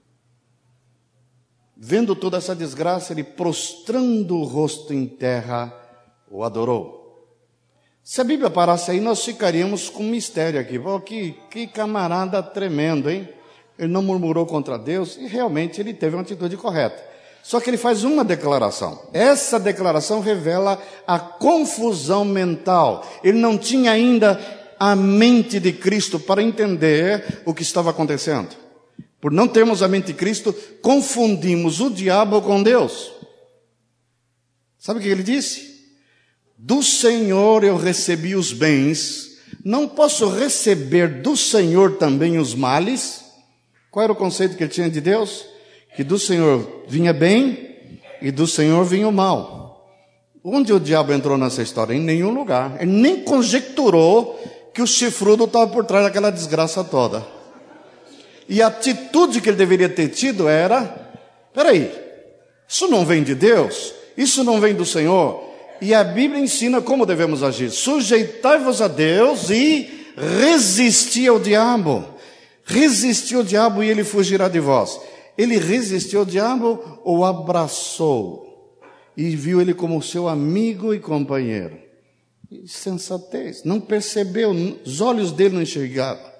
vendo toda essa desgraça, ele prostrando o rosto em terra, o adorou. Se a Bíblia parasse aí, nós ficaríamos com um mistério aqui. Oh, que, que camarada tremendo, hein? Ele não murmurou contra Deus e realmente ele teve uma atitude correta. Só que ele faz uma declaração. Essa declaração revela a confusão mental. Ele não tinha ainda a mente de Cristo para entender o que estava acontecendo. Por não termos a mente de Cristo, confundimos o diabo com Deus. Sabe o que ele disse? Do Senhor eu recebi os bens, não posso receber do Senhor também os males? Qual era o conceito que ele tinha de Deus? Que do Senhor vinha bem e do Senhor vinha o mal. Onde o diabo entrou nessa história? Em nenhum lugar. Ele nem conjecturou que o chifrudo estava por trás daquela desgraça toda. E a atitude que ele deveria ter tido era, peraí, isso não vem de Deus? Isso não vem do Senhor? E a Bíblia ensina como devemos agir. Sujeitai-vos a Deus e resisti ao diabo. Resisti ao diabo e ele fugirá de vós. Ele resistiu ao diabo ou abraçou? E viu ele como seu amigo e companheiro. Insensatez, não percebeu, os olhos dele não enxergavam.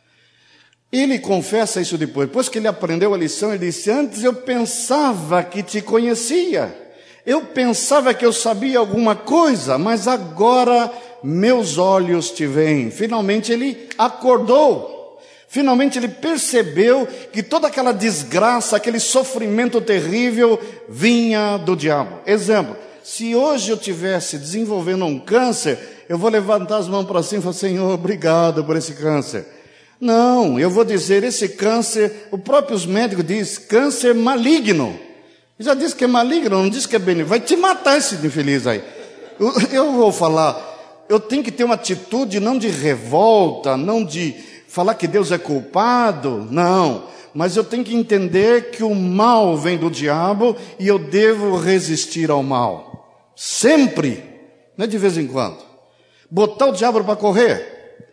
Ele confessa isso depois. Depois que ele aprendeu a lição, ele disse, antes eu pensava que te conhecia. Eu pensava que eu sabia alguma coisa, mas agora meus olhos te veem. Finalmente ele acordou. Finalmente ele percebeu que toda aquela desgraça, aquele sofrimento terrível vinha do diabo. Exemplo, se hoje eu estivesse desenvolvendo um câncer, eu vou levantar as mãos para cima e falar, Senhor, obrigado por esse câncer. Não, eu vou dizer, esse câncer, o próprio médico diz, câncer maligno. Já disse que é maligno, não disse que é benigno. Vai te matar esse infeliz aí. Eu, eu vou falar, eu tenho que ter uma atitude não de revolta, não de falar que Deus é culpado, não. Mas eu tenho que entender que o mal vem do diabo e eu devo resistir ao mal. Sempre, não é de vez em quando. Botar o diabo para correr.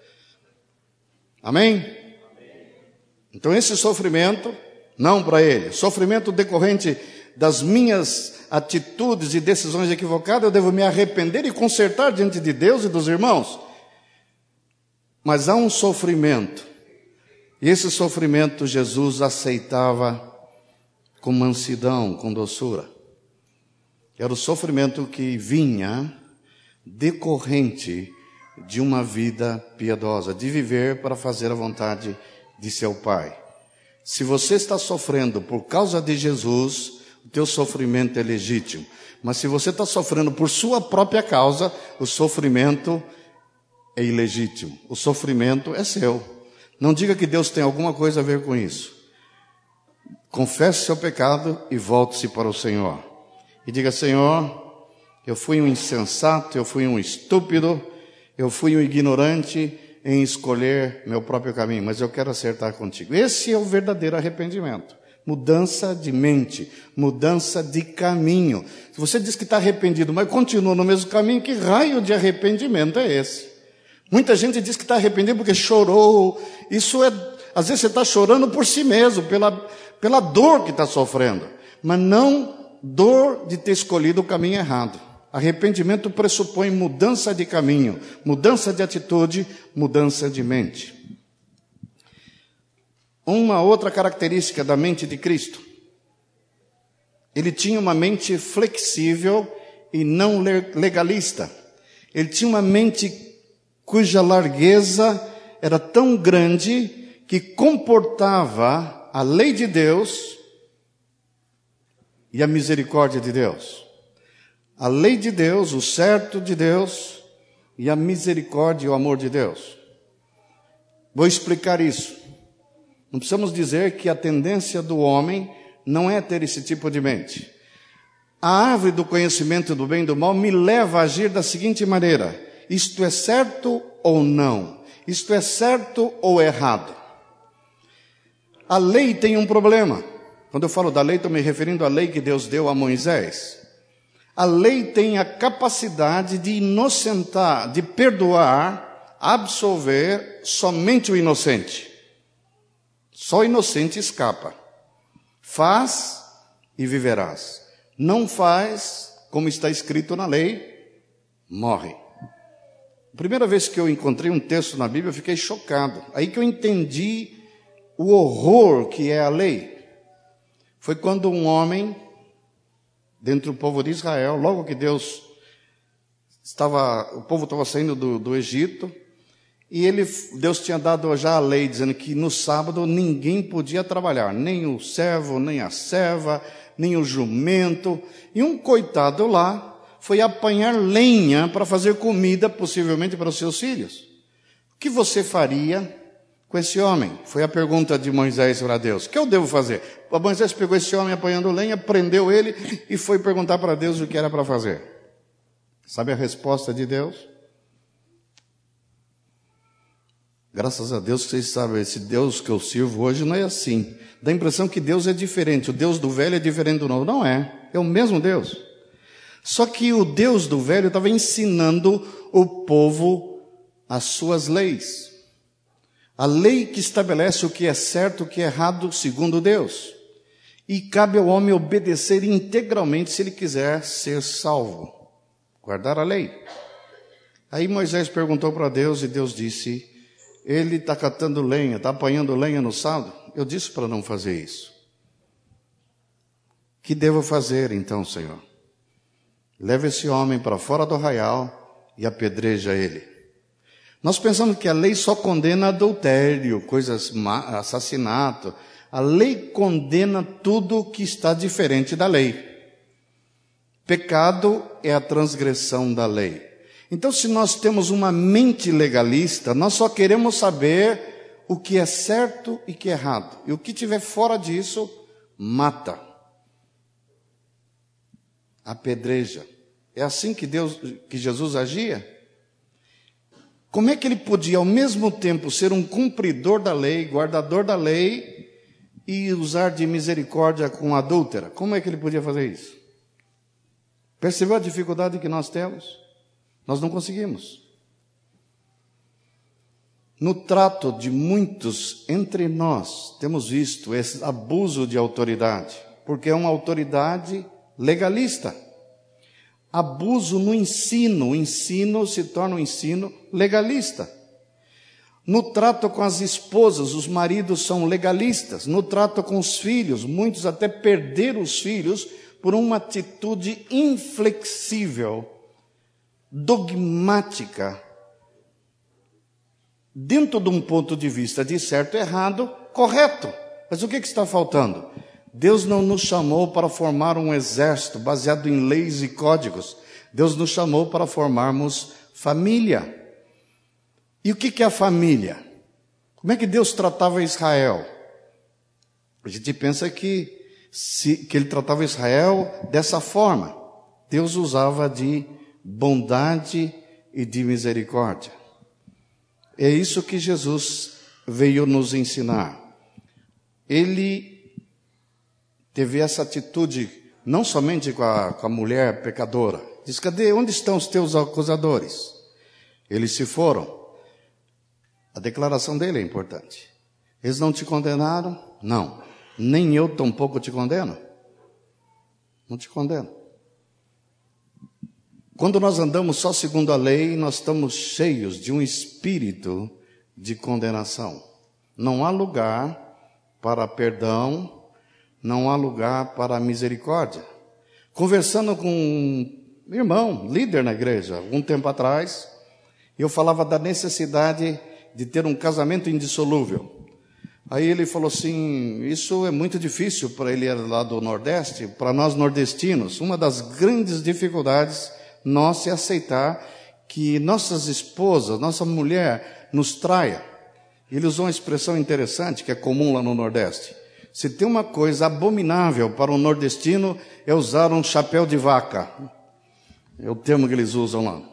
Amém? Então esse sofrimento, não para ele. Sofrimento decorrente das minhas atitudes e decisões equivocadas, eu devo me arrepender e consertar diante de Deus e dos irmãos. Mas há um sofrimento. E esse sofrimento Jesus aceitava com mansidão, com doçura. Era o sofrimento que vinha decorrente de uma vida piedosa, de viver para fazer a vontade de seu Pai. Se você está sofrendo por causa de Jesus, o teu sofrimento é legítimo. Mas se você está sofrendo por sua própria causa, o sofrimento é ilegítimo. O sofrimento é seu. Não diga que Deus tem alguma coisa a ver com isso. Confesse seu pecado e volte-se para o Senhor. E diga, Senhor, eu fui um insensato, eu fui um estúpido, eu fui um ignorante em escolher meu próprio caminho, mas eu quero acertar contigo. Esse é o verdadeiro arrependimento. Mudança de mente, mudança de caminho. Se você diz que está arrependido, mas continua no mesmo caminho, que raio de arrependimento é esse? Muita gente diz que está arrependido porque chorou. Isso é, às vezes você está chorando por si mesmo, pela, pela dor que está sofrendo. Mas não dor de ter escolhido o caminho errado. Arrependimento pressupõe mudança de caminho, mudança de atitude, mudança de mente. Uma outra característica da mente de Cristo. Ele tinha uma mente flexível e não legalista. Ele tinha uma mente cuja largueza era tão grande que comportava a lei de Deus e a misericórdia de Deus. A lei de Deus, o certo de Deus e a misericórdia e o amor de Deus. Vou explicar isso. Não precisamos dizer que a tendência do homem não é ter esse tipo de mente. A árvore do conhecimento do bem e do mal me leva a agir da seguinte maneira: isto é certo ou não? Isto é certo ou errado? A lei tem um problema. Quando eu falo da lei, estou me referindo à lei que Deus deu a Moisés. A lei tem a capacidade de inocentar, de perdoar, absolver somente o inocente. Só o inocente escapa. Faz e viverás. Não faz, como está escrito na lei, morre. A primeira vez que eu encontrei um texto na Bíblia, eu fiquei chocado. Aí que eu entendi o horror que é a lei. Foi quando um homem, dentro do povo de Israel, logo que Deus estava, o povo estava saindo do, do Egito, e ele, Deus tinha dado já a lei, dizendo que no sábado ninguém podia trabalhar, nem o servo, nem a serva, nem o jumento. E um coitado lá foi apanhar lenha para fazer comida, possivelmente para os seus filhos. O que você faria com esse homem? Foi a pergunta de Moisés para Deus. O que eu devo fazer? O Moisés pegou esse homem apanhando lenha, prendeu ele e foi perguntar para Deus o que era para fazer. Sabe a resposta de Deus? Graças a Deus que vocês sabem, esse Deus que eu sirvo hoje não é assim. Dá a impressão que Deus é diferente. O Deus do velho é diferente do novo. Não é. É o mesmo Deus. Só que o Deus do velho estava ensinando o povo as suas leis. A lei que estabelece o que é certo, o que é errado, segundo Deus. E cabe ao homem obedecer integralmente se ele quiser ser salvo. Guardar a lei. Aí Moisés perguntou para Deus e Deus disse: ele está catando lenha, está apanhando lenha no sábado. Eu disse para não fazer isso. Que devo fazer então, Senhor? Leva esse homem para fora do arraial e apedreja ele. Nós pensamos que a lei só condena adultério, coisas, assassinato. A lei condena tudo que está diferente da lei. Pecado é a transgressão da lei. Então, se nós temos uma mente legalista, nós só queremos saber o que é certo e o que é errado. E o que tiver fora disso, mata. Apedreja. É assim que Deus, que Jesus agia? Como é que ele podia, ao mesmo tempo, ser um cumpridor da lei, guardador da lei, e usar de misericórdia com a adúltera? Como é que ele podia fazer isso? Percebeu a dificuldade que nós temos? Nós não conseguimos. No trato de muitos entre nós, temos visto esse abuso de autoridade, porque é uma autoridade legalista. Abuso no ensino, o ensino se torna um ensino legalista. No trato com as esposas, os maridos são legalistas. No trato com os filhos, muitos até perderam os filhos por uma atitude inflexível, dogmática, dentro de um ponto de vista de certo e errado, correto. Mas o que, que está faltando? Deus não nos chamou para formar um exército baseado em leis e códigos. Deus nos chamou para formarmos família. E o que, que é a família? Como é que Deus tratava Israel? A gente pensa que, se, que ele tratava Israel dessa forma. Deus usava de bondade e de misericórdia. É isso que Jesus veio nos ensinar. Ele teve essa atitude, não somente com a, com a mulher pecadora. Diz: cadê, onde estão os teus acusadores? Eles se foram. A declaração dele é importante. Eles não te condenaram? Não. Nem eu tampouco te condeno. Não te condeno. Quando nós andamos só segundo a lei, nós estamos cheios de um espírito de condenação. Não há lugar para perdão, não há lugar para misericórdia. Conversando com um irmão, líder na igreja, algum tempo atrás, eu falava da necessidade de ter um casamento indissolúvel. Aí ele falou assim, isso é muito difícil para ele lá do Nordeste, para nós nordestinos. Uma das grandes dificuldades nossa é aceitar que nossas esposas, nossa mulher nos traia. Ele usou uma expressão interessante que é comum lá no Nordeste. Se tem uma coisa abominável para um nordestino é usar um chapéu de vaca. É o termo que eles usam lá.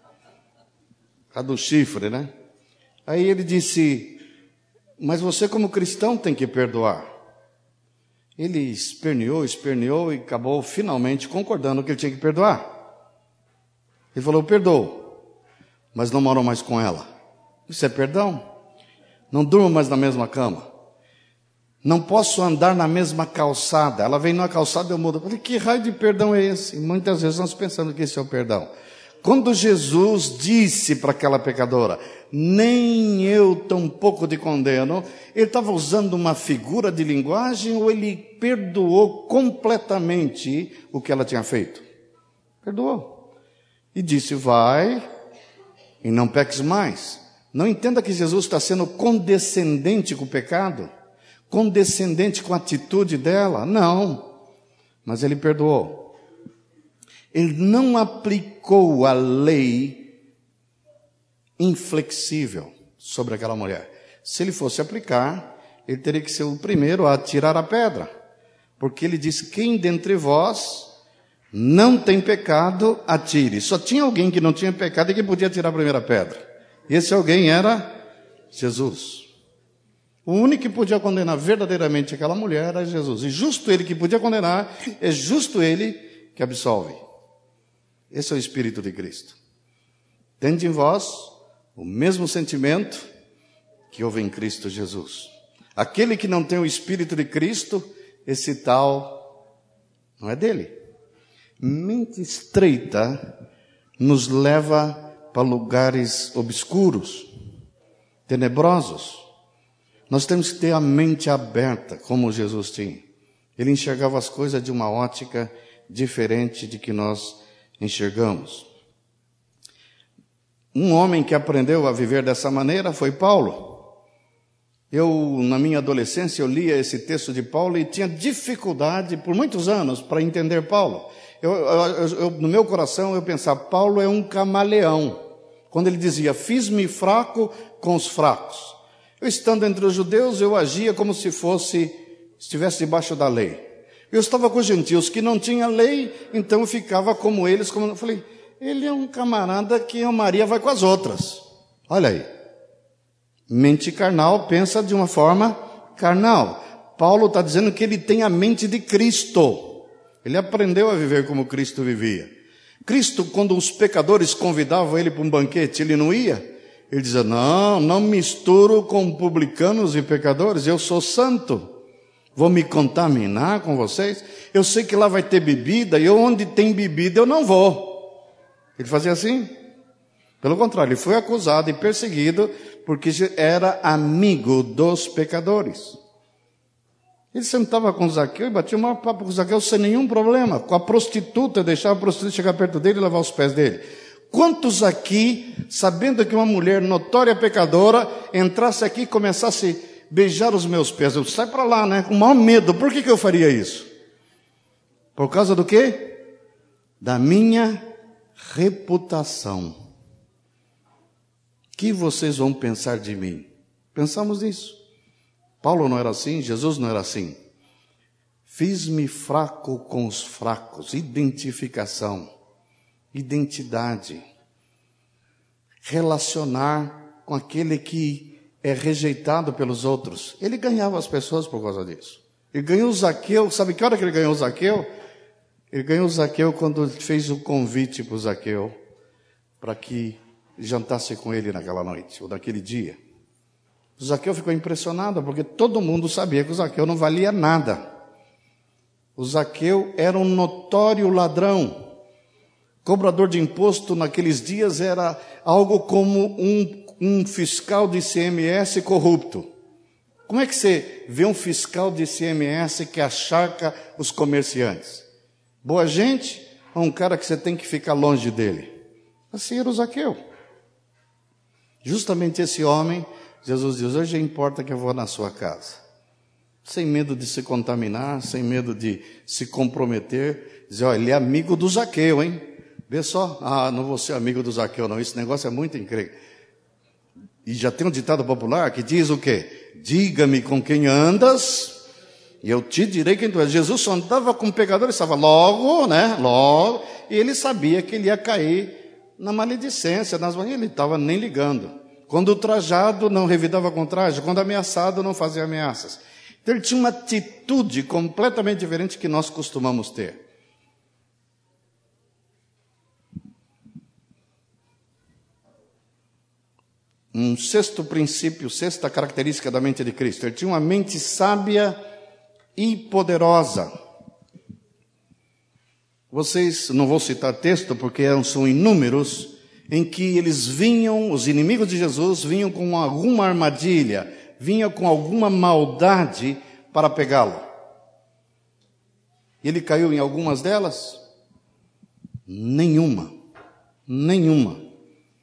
A do chifre, né? Aí ele disse, mas você como cristão tem que perdoar. Ele esperneou, esperneou e acabou finalmente concordando que ele tinha que perdoar. Ele falou, eu perdoo, mas não moro mais com ela. Isso é perdão? Não durmo mais na mesma cama. Não posso andar na mesma calçada. Ela vem numa calçada, eu mudo. Eu falei, que raio de perdão é esse? E muitas vezes nós pensamos que esse é o perdão. Quando Jesus disse para aquela pecadora, nem eu tampouco te condeno, ele estava usando uma figura de linguagem ou ele perdoou completamente o que ela tinha feito? Perdoou. E disse, vai e não peques mais. Não entenda que Jesus está sendo condescendente com o pecado, condescendente com a atitude dela. Não. Mas ele perdoou. Ele não aplicou a lei inflexível sobre aquela mulher. Se ele fosse aplicar, ele teria que ser o primeiro a tirar a pedra. Porque ele diz, quem dentre vós não tem pecado, atire. Só tinha alguém que não tinha pecado e que podia tirar a primeira pedra. Esse alguém era Jesus. O único que podia condenar verdadeiramente aquela mulher era Jesus. E justo ele que podia condenar, é justo ele que absolve. Esse é o Espírito de Cristo. Tende em vós o mesmo sentimento que houve em Cristo Jesus. Aquele que não tem o Espírito de Cristo, esse tal não é dele. Mente estreita nos leva para lugares obscuros, tenebrosos. Nós temos que ter a mente aberta, como Jesus tinha. Ele enxergava as coisas de uma ótica diferente de que nós enxergamos. Um homem que aprendeu a viver dessa maneira foi Paulo. Eu, na minha adolescência, eu lia esse texto de Paulo e tinha dificuldade por muitos anos para entender Paulo. Eu, eu, eu, no meu coração eu pensava, Paulo é um camaleão. Quando ele dizia, fiz-me fraco com os fracos. Eu estando entre os judeus, eu agia como se fosse, estivesse debaixo da lei. Eu estava com os gentios que não tinham lei, então eu ficava como eles. Como eu falei, ele é um camarada que a Maria vai com as outras. Olha aí. Mente carnal pensa de uma forma carnal. Paulo está dizendo que ele tem a mente de Cristo. Ele aprendeu a viver como Cristo vivia. Cristo, quando os pecadores convidavam ele para um banquete, ele não ia? Ele dizia, não, não misturo com publicanos e pecadores, eu sou santo. Vou me contaminar com vocês? Eu sei que lá vai ter bebida, e onde tem bebida eu não vou. Ele fazia assim? Pelo contrário, ele foi acusado e perseguido porque era amigo dos pecadores. Ele sentava com Zaqueu e batia o maior papo com Zaqueu sem nenhum problema. Com a prostituta, deixava a prostituta chegar perto dele e lavar os pés dele. Quantos aqui, sabendo que uma mulher notória pecadora, entrasse aqui e começasse a beijar os meus pés? Eu saio para lá, né? Com o maior medo. Por que que eu faria isso? Por causa do quê? Da minha reputação. O que vocês vão pensar de mim? Pensamos nisso. Paulo não era assim, Jesus não era assim. Fiz-me fraco com os fracos. Identificação, identidade. Relacionar com aquele que é rejeitado pelos outros. Ele ganhava as pessoas por causa disso. Ele ganhou o Zaqueu. Sabe que hora que ele ganhou o Zaqueu? Ele ganhou o Zaqueu quando fez o convite para o Zaqueu para que jantasse com ele naquela noite, ou naquele dia. O Zaqueu ficou impressionado, porque todo mundo sabia que o Zaqueu não valia nada. O Zaqueu era um notório ladrão. Cobrador de imposto naqueles dias era algo como um, um fiscal de I C M S corrupto. Como é que você vê um fiscal de I C M S que acharca os comerciantes? Boa gente ou um cara que você tem que ficar longe dele? Assim era o Zaqueu. Justamente esse homem, Jesus diz, hoje importa que eu vou na sua casa. Sem medo de se contaminar, sem medo de se comprometer. Dizer, olha, ele é amigo do Zaqueu, hein? Vê só, ah, não vou ser amigo do Zaqueu não, esse negócio é muito incrível. E já tem um ditado popular que diz o quê? Diga-me com quem andas e eu te direi quem tu és. Jesus só andava com pecadores, estava logo, né, logo, e ele sabia que ele ia cair na maledicência, nas manhãs, ele estava nem ligando. Quando ultrajado, não revidava com traje, quando ameaçado, não fazia ameaças. Então ele tinha uma atitude completamente diferente que nós costumamos ter. Um sexto princípio, sexta característica da mente de Cristo. Ele tinha uma mente sábia e poderosa. Vocês, não vou citar texto porque são inúmeros, em que eles vinham, os inimigos de Jesus, vinham com alguma armadilha, vinham com alguma maldade para pegá-lo. Ele caiu em algumas delas? Nenhuma. Nenhuma.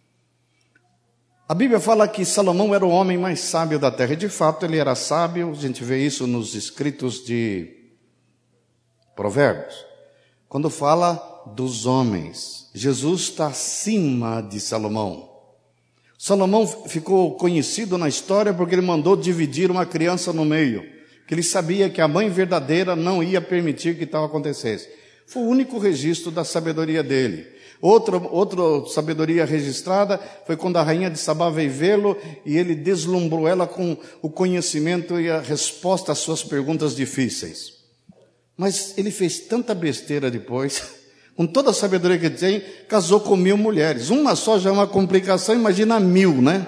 A Bíblia fala que Salomão era o homem mais sábio da terra. E de fato ele era sábio, a gente vê isso nos escritos de Provérbios. Quando fala dos homens, Jesus está acima de Salomão. Salomão ficou conhecido na história porque ele mandou dividir uma criança no meio, que ele sabia que a mãe verdadeira não ia permitir que tal acontecesse. Foi o único registro da sabedoria dele. Outra, outra sabedoria registrada foi quando a rainha de Sabá veio vê-lo e ele deslumbrou ela com o conhecimento e a resposta às suas perguntas difíceis. Mas ele fez tanta besteira depois, com toda a sabedoria que ele tem, casou com mil mulheres. Uma só já é uma complicação, imagina mil, né?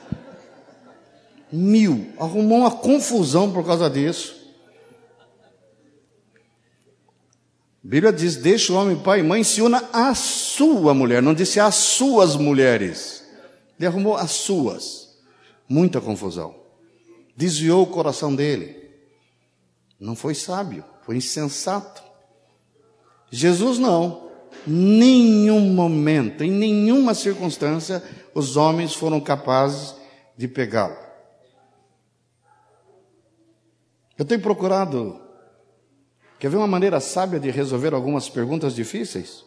Mil. Arrumou uma confusão por causa disso. A Bíblia diz, deixa o homem, pai e mãe, se una à sua mulher. Não disse às suas mulheres. Ele arrumou as suas. Muita confusão. Desviou o coração dele. Não foi sábio, foi insensato. Jesus não. Nenhum momento, em nenhuma circunstância, os homens foram capazes de pegá-lo. Eu tenho procurado... Quer ver uma maneira sábia de resolver algumas perguntas difíceis?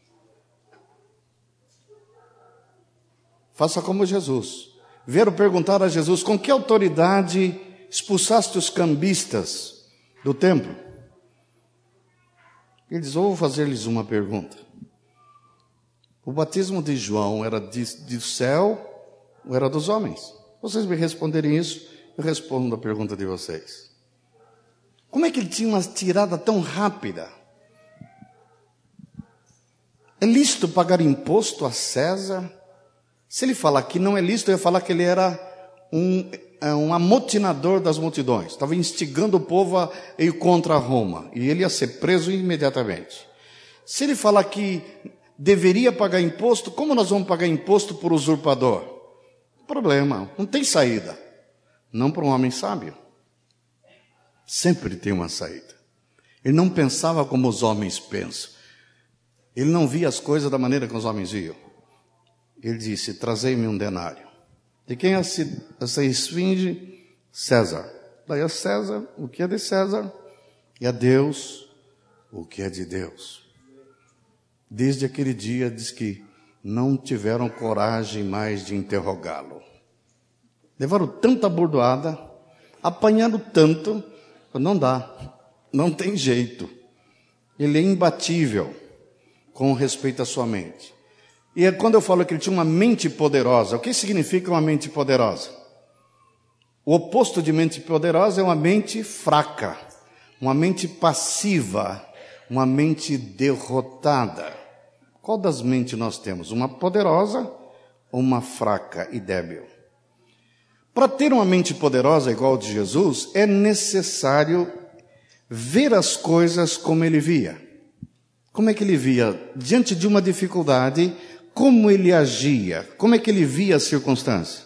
Faça como Jesus. Vieram perguntar a Jesus, com que autoridade expulsaste os cambistas do templo? Ele diz, vou fazer-lhes uma pergunta. O batismo de João era de, do céu ou era dos homens? Vocês me responderem isso, eu respondo a pergunta de vocês. Como é que ele tinha uma tirada tão rápida? É lícito pagar imposto a César? Se ele falar que não é lícito, eu ia falar que ele era um, um amotinador das multidões. Estava instigando o povo a ir contra Roma. E ele ia ser preso imediatamente. Se ele falar que deveria pagar imposto, como nós vamos pagar imposto por usurpador? Problema, não tem saída. Não para um homem sábio. Sempre tem uma saída. Ele não pensava como os homens pensam. Ele não via as coisas da maneira que os homens viam. Ele disse, trazei-me um denário. De quem é essa esfinge? César. Daí a César o que é de César e a Deus o que é de Deus. Desde aquele dia diz que não tiveram coragem mais de interrogá-lo. Levaram tanta bordoada, apanharam tanto, não dá, não tem jeito. Ele é imbatível com respeito à sua mente. E é quando eu falo que ele tinha uma mente poderosa, o que significa uma mente poderosa? O oposto de mente poderosa é uma mente fraca, uma mente passiva, uma mente derrotada. Qual das mentes nós temos? Uma poderosa ou uma fraca e débil? Para ter uma mente poderosa igual a de Jesus, é necessário ver as coisas como ele via. Como é que ele via? Diante de uma dificuldade, como ele agia? Como é que ele via a circunstância?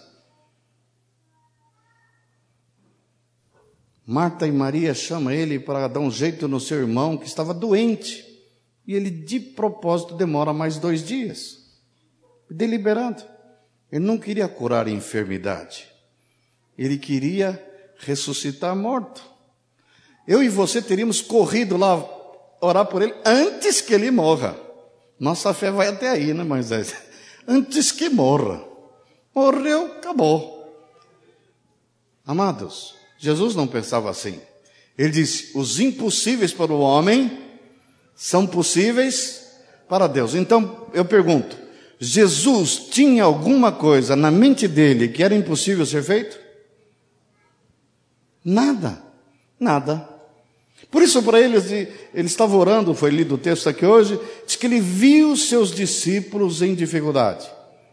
Marta e Maria chamam ele para dar um jeito no seu irmão que estava doente. E ele, de propósito, demora mais dois dias. Deliberado. Ele não queria curar a enfermidade. Ele queria ressuscitar morto. Eu e você teríamos corrido lá orar por ele antes que ele morra. Nossa fé vai até aí, né, Moisés? Antes que morra. Morreu, acabou. Amados, Jesus não pensava assim. Ele disse, os impossíveis para o homem são possíveis para Deus. Então, eu pergunto, Jesus tinha alguma coisa na mente dele que era impossível ser feito? Nada, nada. Por isso, para eles, ele estava orando, foi lido o texto aqui hoje, diz que ele viu seus discípulos em dificuldade.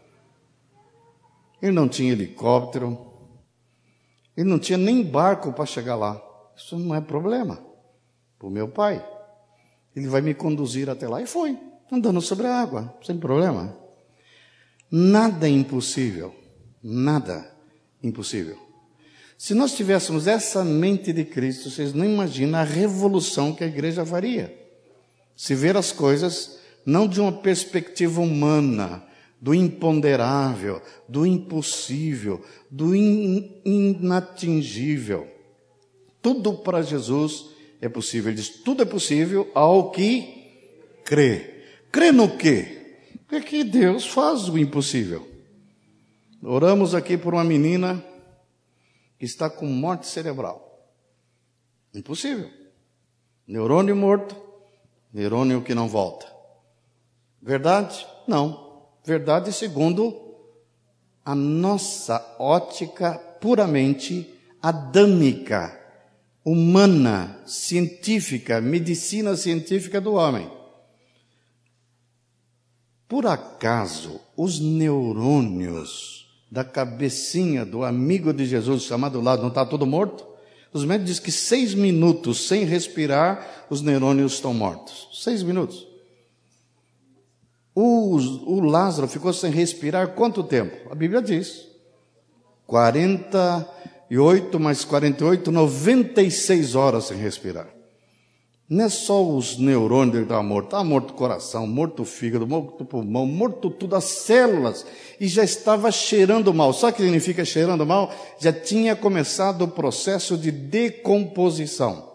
Ele não tinha helicóptero, ele não tinha nem barco para chegar lá. Isso não é problema para o meu pai. Ele vai me conduzir até lá. E foi, andando sobre a água, sem problema. Nada é impossível, nada impossível. Se nós tivéssemos essa mente de Cristo, vocês não imaginam a revolução que a igreja faria. Se ver as coisas não de uma perspectiva humana, do imponderável, do impossível, do in, inatingível. Tudo para Jesus é possível. Ele diz, tudo é possível ao que crê. Crê no quê? Porque que Deus faz o impossível. Oramos aqui por uma menina que está com morte cerebral. Impossível. Neurônio morto, neurônio que não volta. Verdade? Não. Verdade segundo a nossa ótica puramente adâmica, humana, científica, medicina científica do homem. Por acaso, os neurônios da cabecinha do amigo de Jesus, chamado Lázaro, não está todo morto? Os médicos dizem que seis minutos sem respirar, os neurônios estão mortos. Seis minutos. O, o Lázaro ficou sem respirar quanto tempo? A Bíblia diz. quarenta e oito mais quarenta e oito, noventa e seis horas sem respirar. Não é só os neurônios que estavam mortos, estava morto o coração, morto o fígado, morto o pulmão, morto tudo, as células, e já estava cheirando mal. Sabe o que significa cheirando mal? Já tinha começado o processo de decomposição.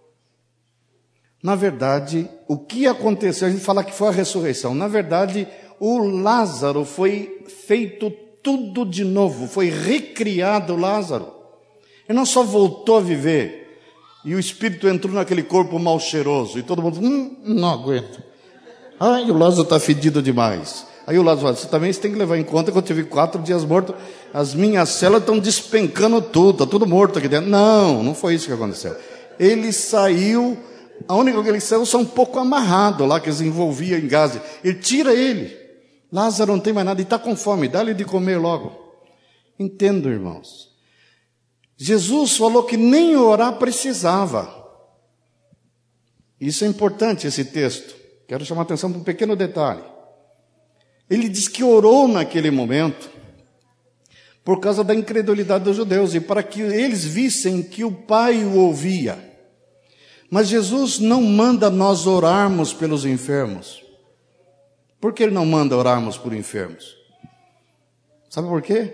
Na verdade, o que aconteceu? A gente fala que foi a ressurreição. Na verdade, o Lázaro foi feito tudo de novo, foi recriado o Lázaro. Ele não só voltou a viver, e o espírito entrou naquele corpo mal cheiroso. E todo mundo, hum, não aguento. Ai, o Lázaro está fedido demais. Aí o Lázaro fala, você também tem que levar em conta que eu tive quatro dias morto. As minhas células estão despencando tudo. Está tudo morto aqui dentro. Não, não foi isso que aconteceu. Ele saiu, a única coisa que ele saiu só um pouco amarrado lá, que eles envolviam em gás. Ele tira ele. Lázaro não tem mais nada e está com fome. Dá-lhe de comer logo. Entendo, irmãos. Jesus falou que nem orar precisava. Isso é importante, esse texto. Quero chamar a atenção para um pequeno detalhe. Ele diz que orou naquele momento por causa da incredulidade dos judeus e para que eles vissem que o Pai o ouvia. Mas Jesus não manda nós orarmos pelos enfermos. Por que ele não manda orarmos por enfermos? Sabe por quê?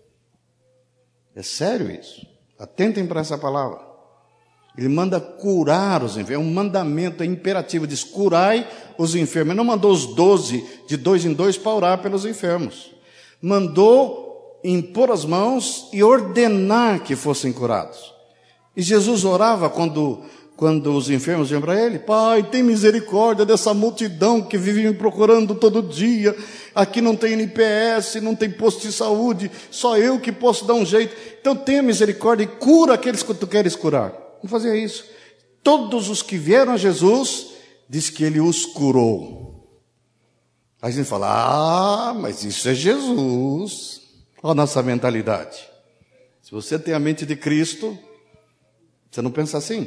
É sério isso. Atentem para essa palavra. Ele manda curar os enfermos. É um mandamento, é imperativo. Diz, curai os enfermos. Ele não mandou os doze, de dois em dois, para orar pelos enfermos. Mandou impor as mãos e ordenar que fossem curados. E Jesus orava quando, quando os enfermos iam para ele. Pai, tem misericórdia dessa multidão que vive me procurando todo dia. Aqui não tem N P S, não tem posto de saúde, só eu que posso dar um jeito. Então tenha misericórdia e cura aqueles que tu queres curar. Não fazia isso. Todos os que vieram a Jesus, diz que ele os curou. Aí a gente fala, ah, mas isso é Jesus. Olha a nossa mentalidade. Se você tem a mente de Cristo, você não pensa assim.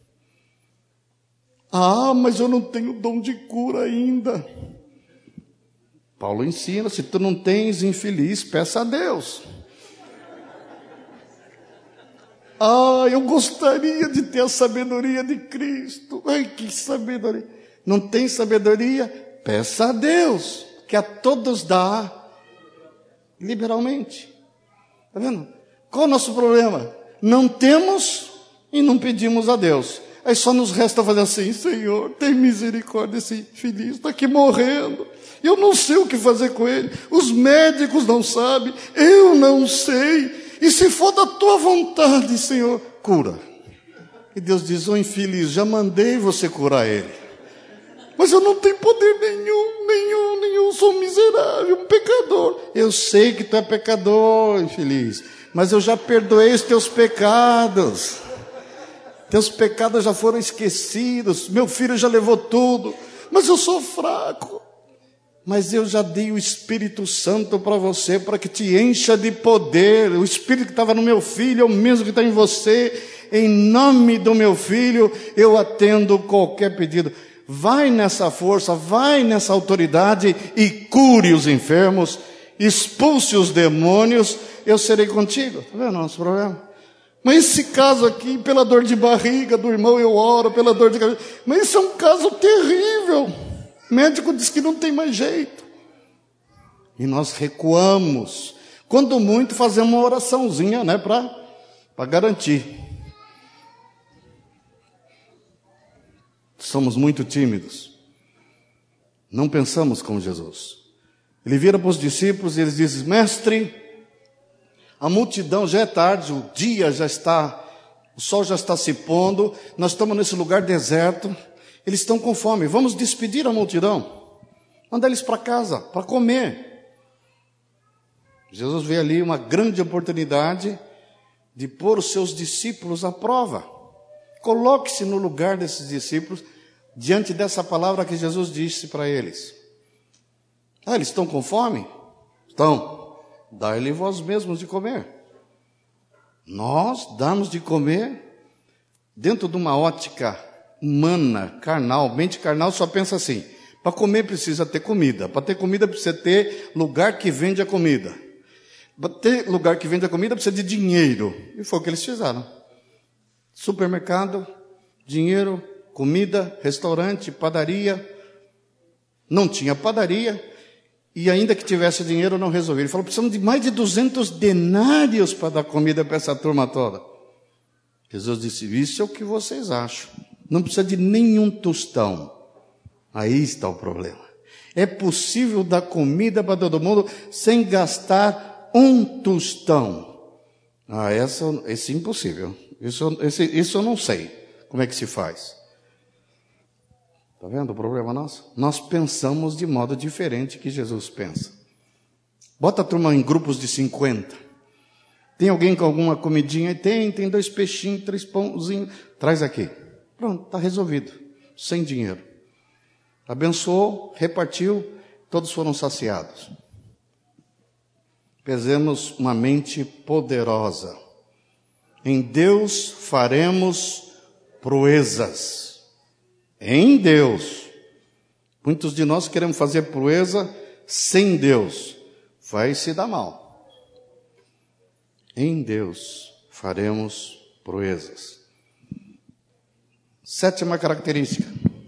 Ah, mas eu não tenho dom de cura ainda. Paulo ensina, se tu não tens, infeliz, peça a Deus. Ah, eu gostaria de ter a sabedoria de Cristo. Ai, que sabedoria. Não tem sabedoria? Peça a Deus, que a todos dá liberalmente. Está vendo? Qual é o nosso problema? Não temos e não pedimos a Deus. Aí só nos resta fazer assim: Senhor, tem misericórdia desse infeliz, está aqui morrendo. Eu não sei o que fazer com ele. Os médicos não sabem, eu não sei. E se for da tua vontade, Senhor, cura. E Deus diz: ô infeliz, já mandei você curar ele. Mas eu não tenho poder nenhum, nenhum, nenhum, sou miserável, um pecador. Eu sei que tu é pecador, infeliz, mas eu já perdoei os teus pecados. Teus pecados já foram esquecidos, meu filho já levou tudo, mas eu sou fraco. Mas eu já dei o Espírito Santo para você, para que te encha de poder. O Espírito que estava no meu filho é o mesmo que está em você. Em nome do meu filho, eu atendo qualquer pedido. Vai nessa força, vai nessa autoridade e cure os enfermos, expulse os demônios, eu serei contigo. Está vendo o nosso problema? Mas esse caso aqui, pela dor de barriga do irmão, eu oro, pela dor de cabeça. Mas isso é um caso terrível. O médico diz que não tem mais jeito. E nós recuamos. Quando muito, fazemos uma oraçãozinha, né, para para garantir. Somos muito tímidos. Não pensamos como Jesus. Ele vira para os discípulos e ele diz: mestre, a multidão já é tarde, o dia já está, o sol já está se pondo, nós estamos nesse lugar deserto, eles estão com fome, vamos despedir a multidão, mandar eles para casa, para comer. Jesus vê ali uma grande oportunidade de pôr os seus discípulos à prova. Coloque-se no lugar desses discípulos, diante dessa palavra que Jesus disse para eles. Ah, eles estão com fome? Estão. Dai-lhe vós mesmos de comer. Nós damos de comer dentro de uma ótica humana, carnal. Mente carnal só pensa assim: para comer precisa ter comida, para ter comida precisa ter lugar que vende a comida, para ter lugar que vende a comida precisa de dinheiro. E foi o que eles fizeram. Supermercado, dinheiro, comida, restaurante, padaria. Não tinha padaria. E ainda que tivesse dinheiro, não resolvia. Ele falou: precisamos de mais de duzentos denários para dar comida para essa turma toda. Jesus disse: isso é o que vocês acham. Não precisa de nenhum tostão. Aí está o problema. É possível dar comida para todo mundo sem gastar um tostão. Ah, essa, esse é impossível. Isso, esse, isso eu não sei como é que se faz. Está vendo o problema nosso? Nós pensamos de modo diferente que Jesus pensa. Bota a turma em grupos de cinquenta. Tem alguém com alguma comidinha? Tem, tem dois peixinhos, três pãozinhos. Traz aqui. Pronto, está resolvido. Sem dinheiro. Abençoou, repartiu, todos foram saciados. Pesemos uma mente poderosa. Em Deus faremos proezas. Em Deus. Muitos de nós queremos fazer proeza sem Deus. Vai se dar mal. Em Deus faremos proezas. Sétima característica.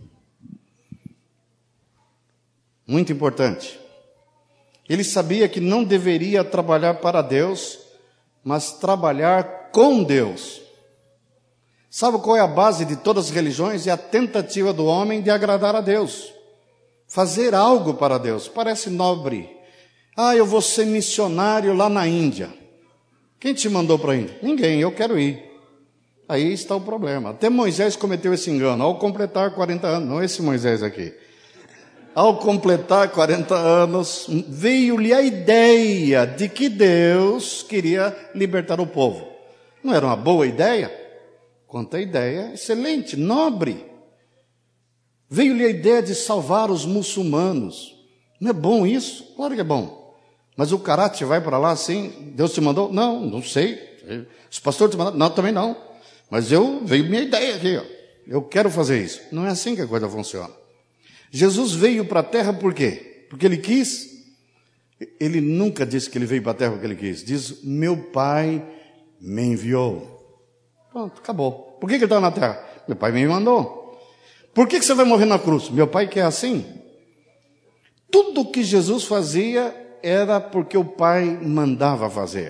Muito importante. Ele sabia que não deveria trabalhar para Deus, mas trabalhar com Deus. Sabe qual é a base de todas as religiões? É a tentativa do homem de agradar a Deus. Fazer algo para Deus. Parece nobre. Ah, eu vou ser missionário lá na Índia. Quem te mandou para a Índia? Ninguém, eu quero ir. Aí está o problema. Até Moisés cometeu esse engano. Ao completar quarenta anos, não esse Moisés aqui. Ao completar quarenta anos, veio-lhe a ideia de que Deus queria libertar o povo. Não era uma boa ideia? Quanta ideia excelente, nobre. Veio-lhe a ideia de salvar os muçulmanos. Não é bom isso? Claro que é bom. Mas o caráter vai para lá assim? Deus te mandou? Não, não sei. Os pastores te mandaram? Não, também não. Mas eu, veio minha ideia aqui, ó. Eu quero fazer isso. Não é assim que a coisa funciona. Jesus veio para a terra por quê? Porque ele quis? Ele nunca disse que ele veio para a terra porque ele quis. Diz, meu pai me enviou. Pronto, acabou. Por que, que ele está na terra? Meu pai me mandou. Por que, que você vai morrer na cruz? Meu pai quer assim. Tudo que Jesus fazia era porque o pai mandava fazer.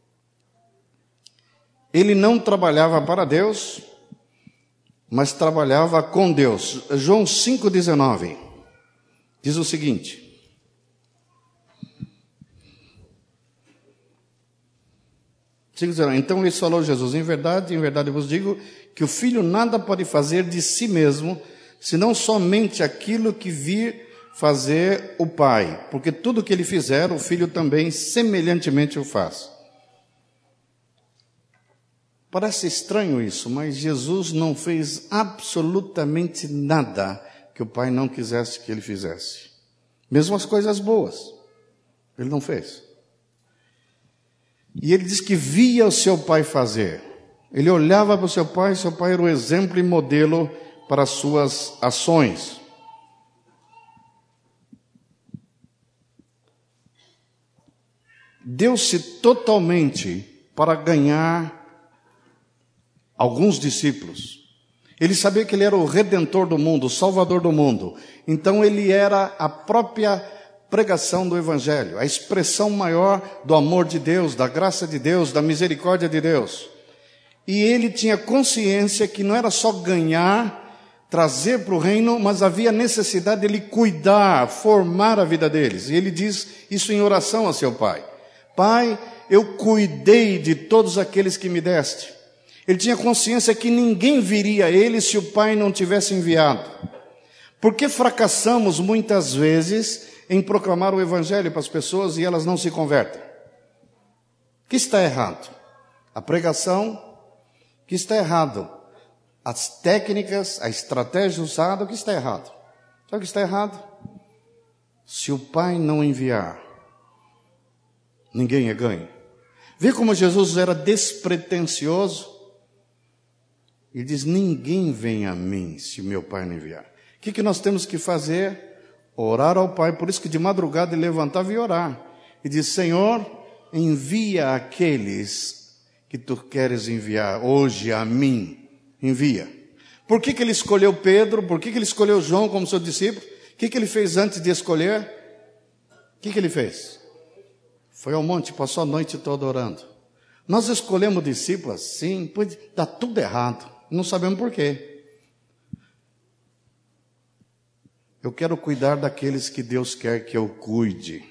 Ele não trabalhava para Deus, mas trabalhava com Deus. João cinco, dezenove diz o seguinte. Então lhes falou Jesus, em verdade, em verdade eu vos digo, que o filho nada pode fazer de si mesmo, senão somente aquilo que vir fazer o pai, porque tudo que ele fizer, o filho também semelhantemente o faz. Parece estranho isso, mas Jesus não fez absolutamente nada que o pai não quisesse que ele fizesse. Mesmo as coisas boas, ele não fez. E ele diz que via o seu pai fazer. Ele olhava para o seu pai, seu pai era o exemplo e modelo para as suas ações. Deu-se totalmente para ganhar alguns discípulos. Ele sabia que ele era o redentor do mundo, o salvador do mundo. Então ele era a própria pregação do Evangelho, a expressão maior do amor de Deus, da graça de Deus, da misericórdia de Deus. E ele tinha consciência que não era só ganhar, trazer para o reino, mas havia necessidade de ele cuidar, formar a vida deles. E ele diz isso em oração a seu pai. Pai, eu cuidei de todos aqueles que me deste. Ele tinha consciência que ninguém viria a ele se o pai não tivesse enviado. Por que fracassamos muitas vezes em proclamar o Evangelho para as pessoas e elas não se convertem? O que está errado? A pregação? O que está errado? As técnicas, a estratégia usada? O que está errado? Sabe o que está errado? Se o pai não enviar, ninguém é ganho. Vê como Jesus era despretensioso? Ele diz, ninguém vem a mim se meu pai não enviar. O que, que nós temos que fazer? Orar ao Pai, por isso que de madrugada ele levantava e orar. E diz, Senhor, envia aqueles que tu queres enviar hoje a mim. Envia. Por que, que ele escolheu Pedro? Por que, que ele escolheu João como seu discípulo? O que, que ele fez antes de escolher? O que, que ele fez? Foi ao monte, passou a noite toda orando. Nós escolhemos discípulos assim, pois dá tudo errado. Não sabemos por quê. Eu quero cuidar daqueles que Deus quer que eu cuide.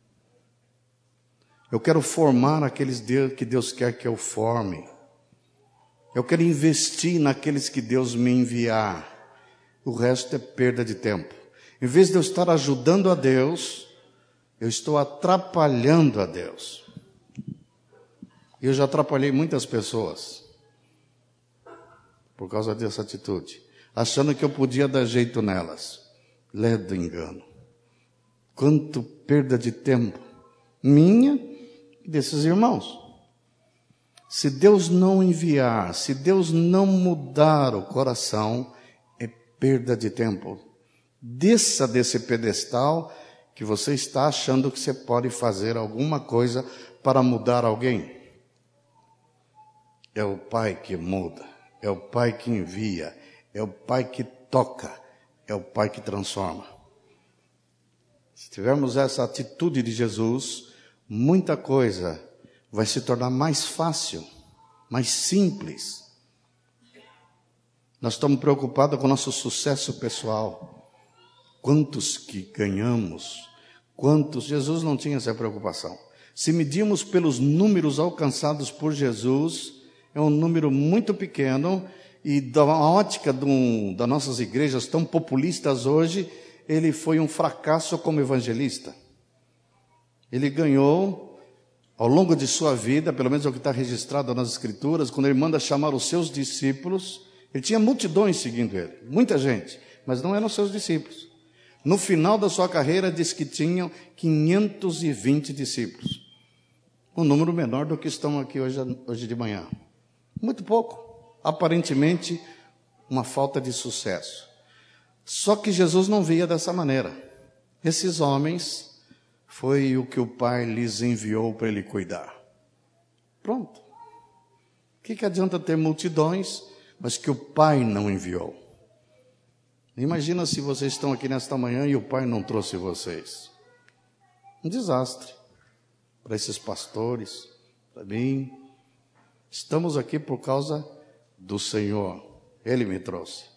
Eu quero formar aqueles que Deus quer que eu forme. Eu quero investir naqueles que Deus me enviar. O resto é perda de tempo. Em vez de eu estar ajudando a Deus, eu estou atrapalhando a Deus. Eu já atrapalhei muitas pessoas por causa dessa atitude, achando que eu podia dar jeito nelas. Ledo engano. Quanto perda de tempo minha e desses irmãos. Se Deus não enviar, se Deus não mudar o coração, é perda de tempo. Desça desse pedestal que você está achando que você pode fazer alguma coisa para mudar alguém. É o Pai que muda, é o Pai que envia, é o Pai que toca, é o Pai que transforma. Se tivermos essa atitude de Jesus, muita coisa vai se tornar mais fácil, mais simples. Nós estamos preocupados com o nosso sucesso pessoal. Quantos que ganhamos? Quantos? Jesus não tinha essa preocupação. Se medirmos pelos números alcançados por Jesus, é um número muito pequeno. E da ótica do, das nossas igrejas tão populistas hoje, ele foi um fracasso como evangelista. Ele ganhou, ao longo de sua vida, pelo menos é o que está registrado nas Escrituras, quando ele manda chamar os seus discípulos, ele tinha multidões seguindo ele, muita gente, mas não eram seus discípulos. No final da sua carreira, diz que tinham quinhentos e vinte discípulos. um número menor do que estão aqui hoje, hoje de manhã. Muito pouco. Aparentemente, uma falta de sucesso. Só que Jesus não via dessa maneira. Esses homens foi o que o Pai lhes enviou para ele cuidar. Pronto. O que, que adianta ter multidões, mas que o Pai não enviou? Imagina se vocês estão aqui nesta manhã e o Pai não trouxe vocês. Um desastre para esses pastores, para mim. Estamos aqui por causa do Senhor. Ele me trouxe.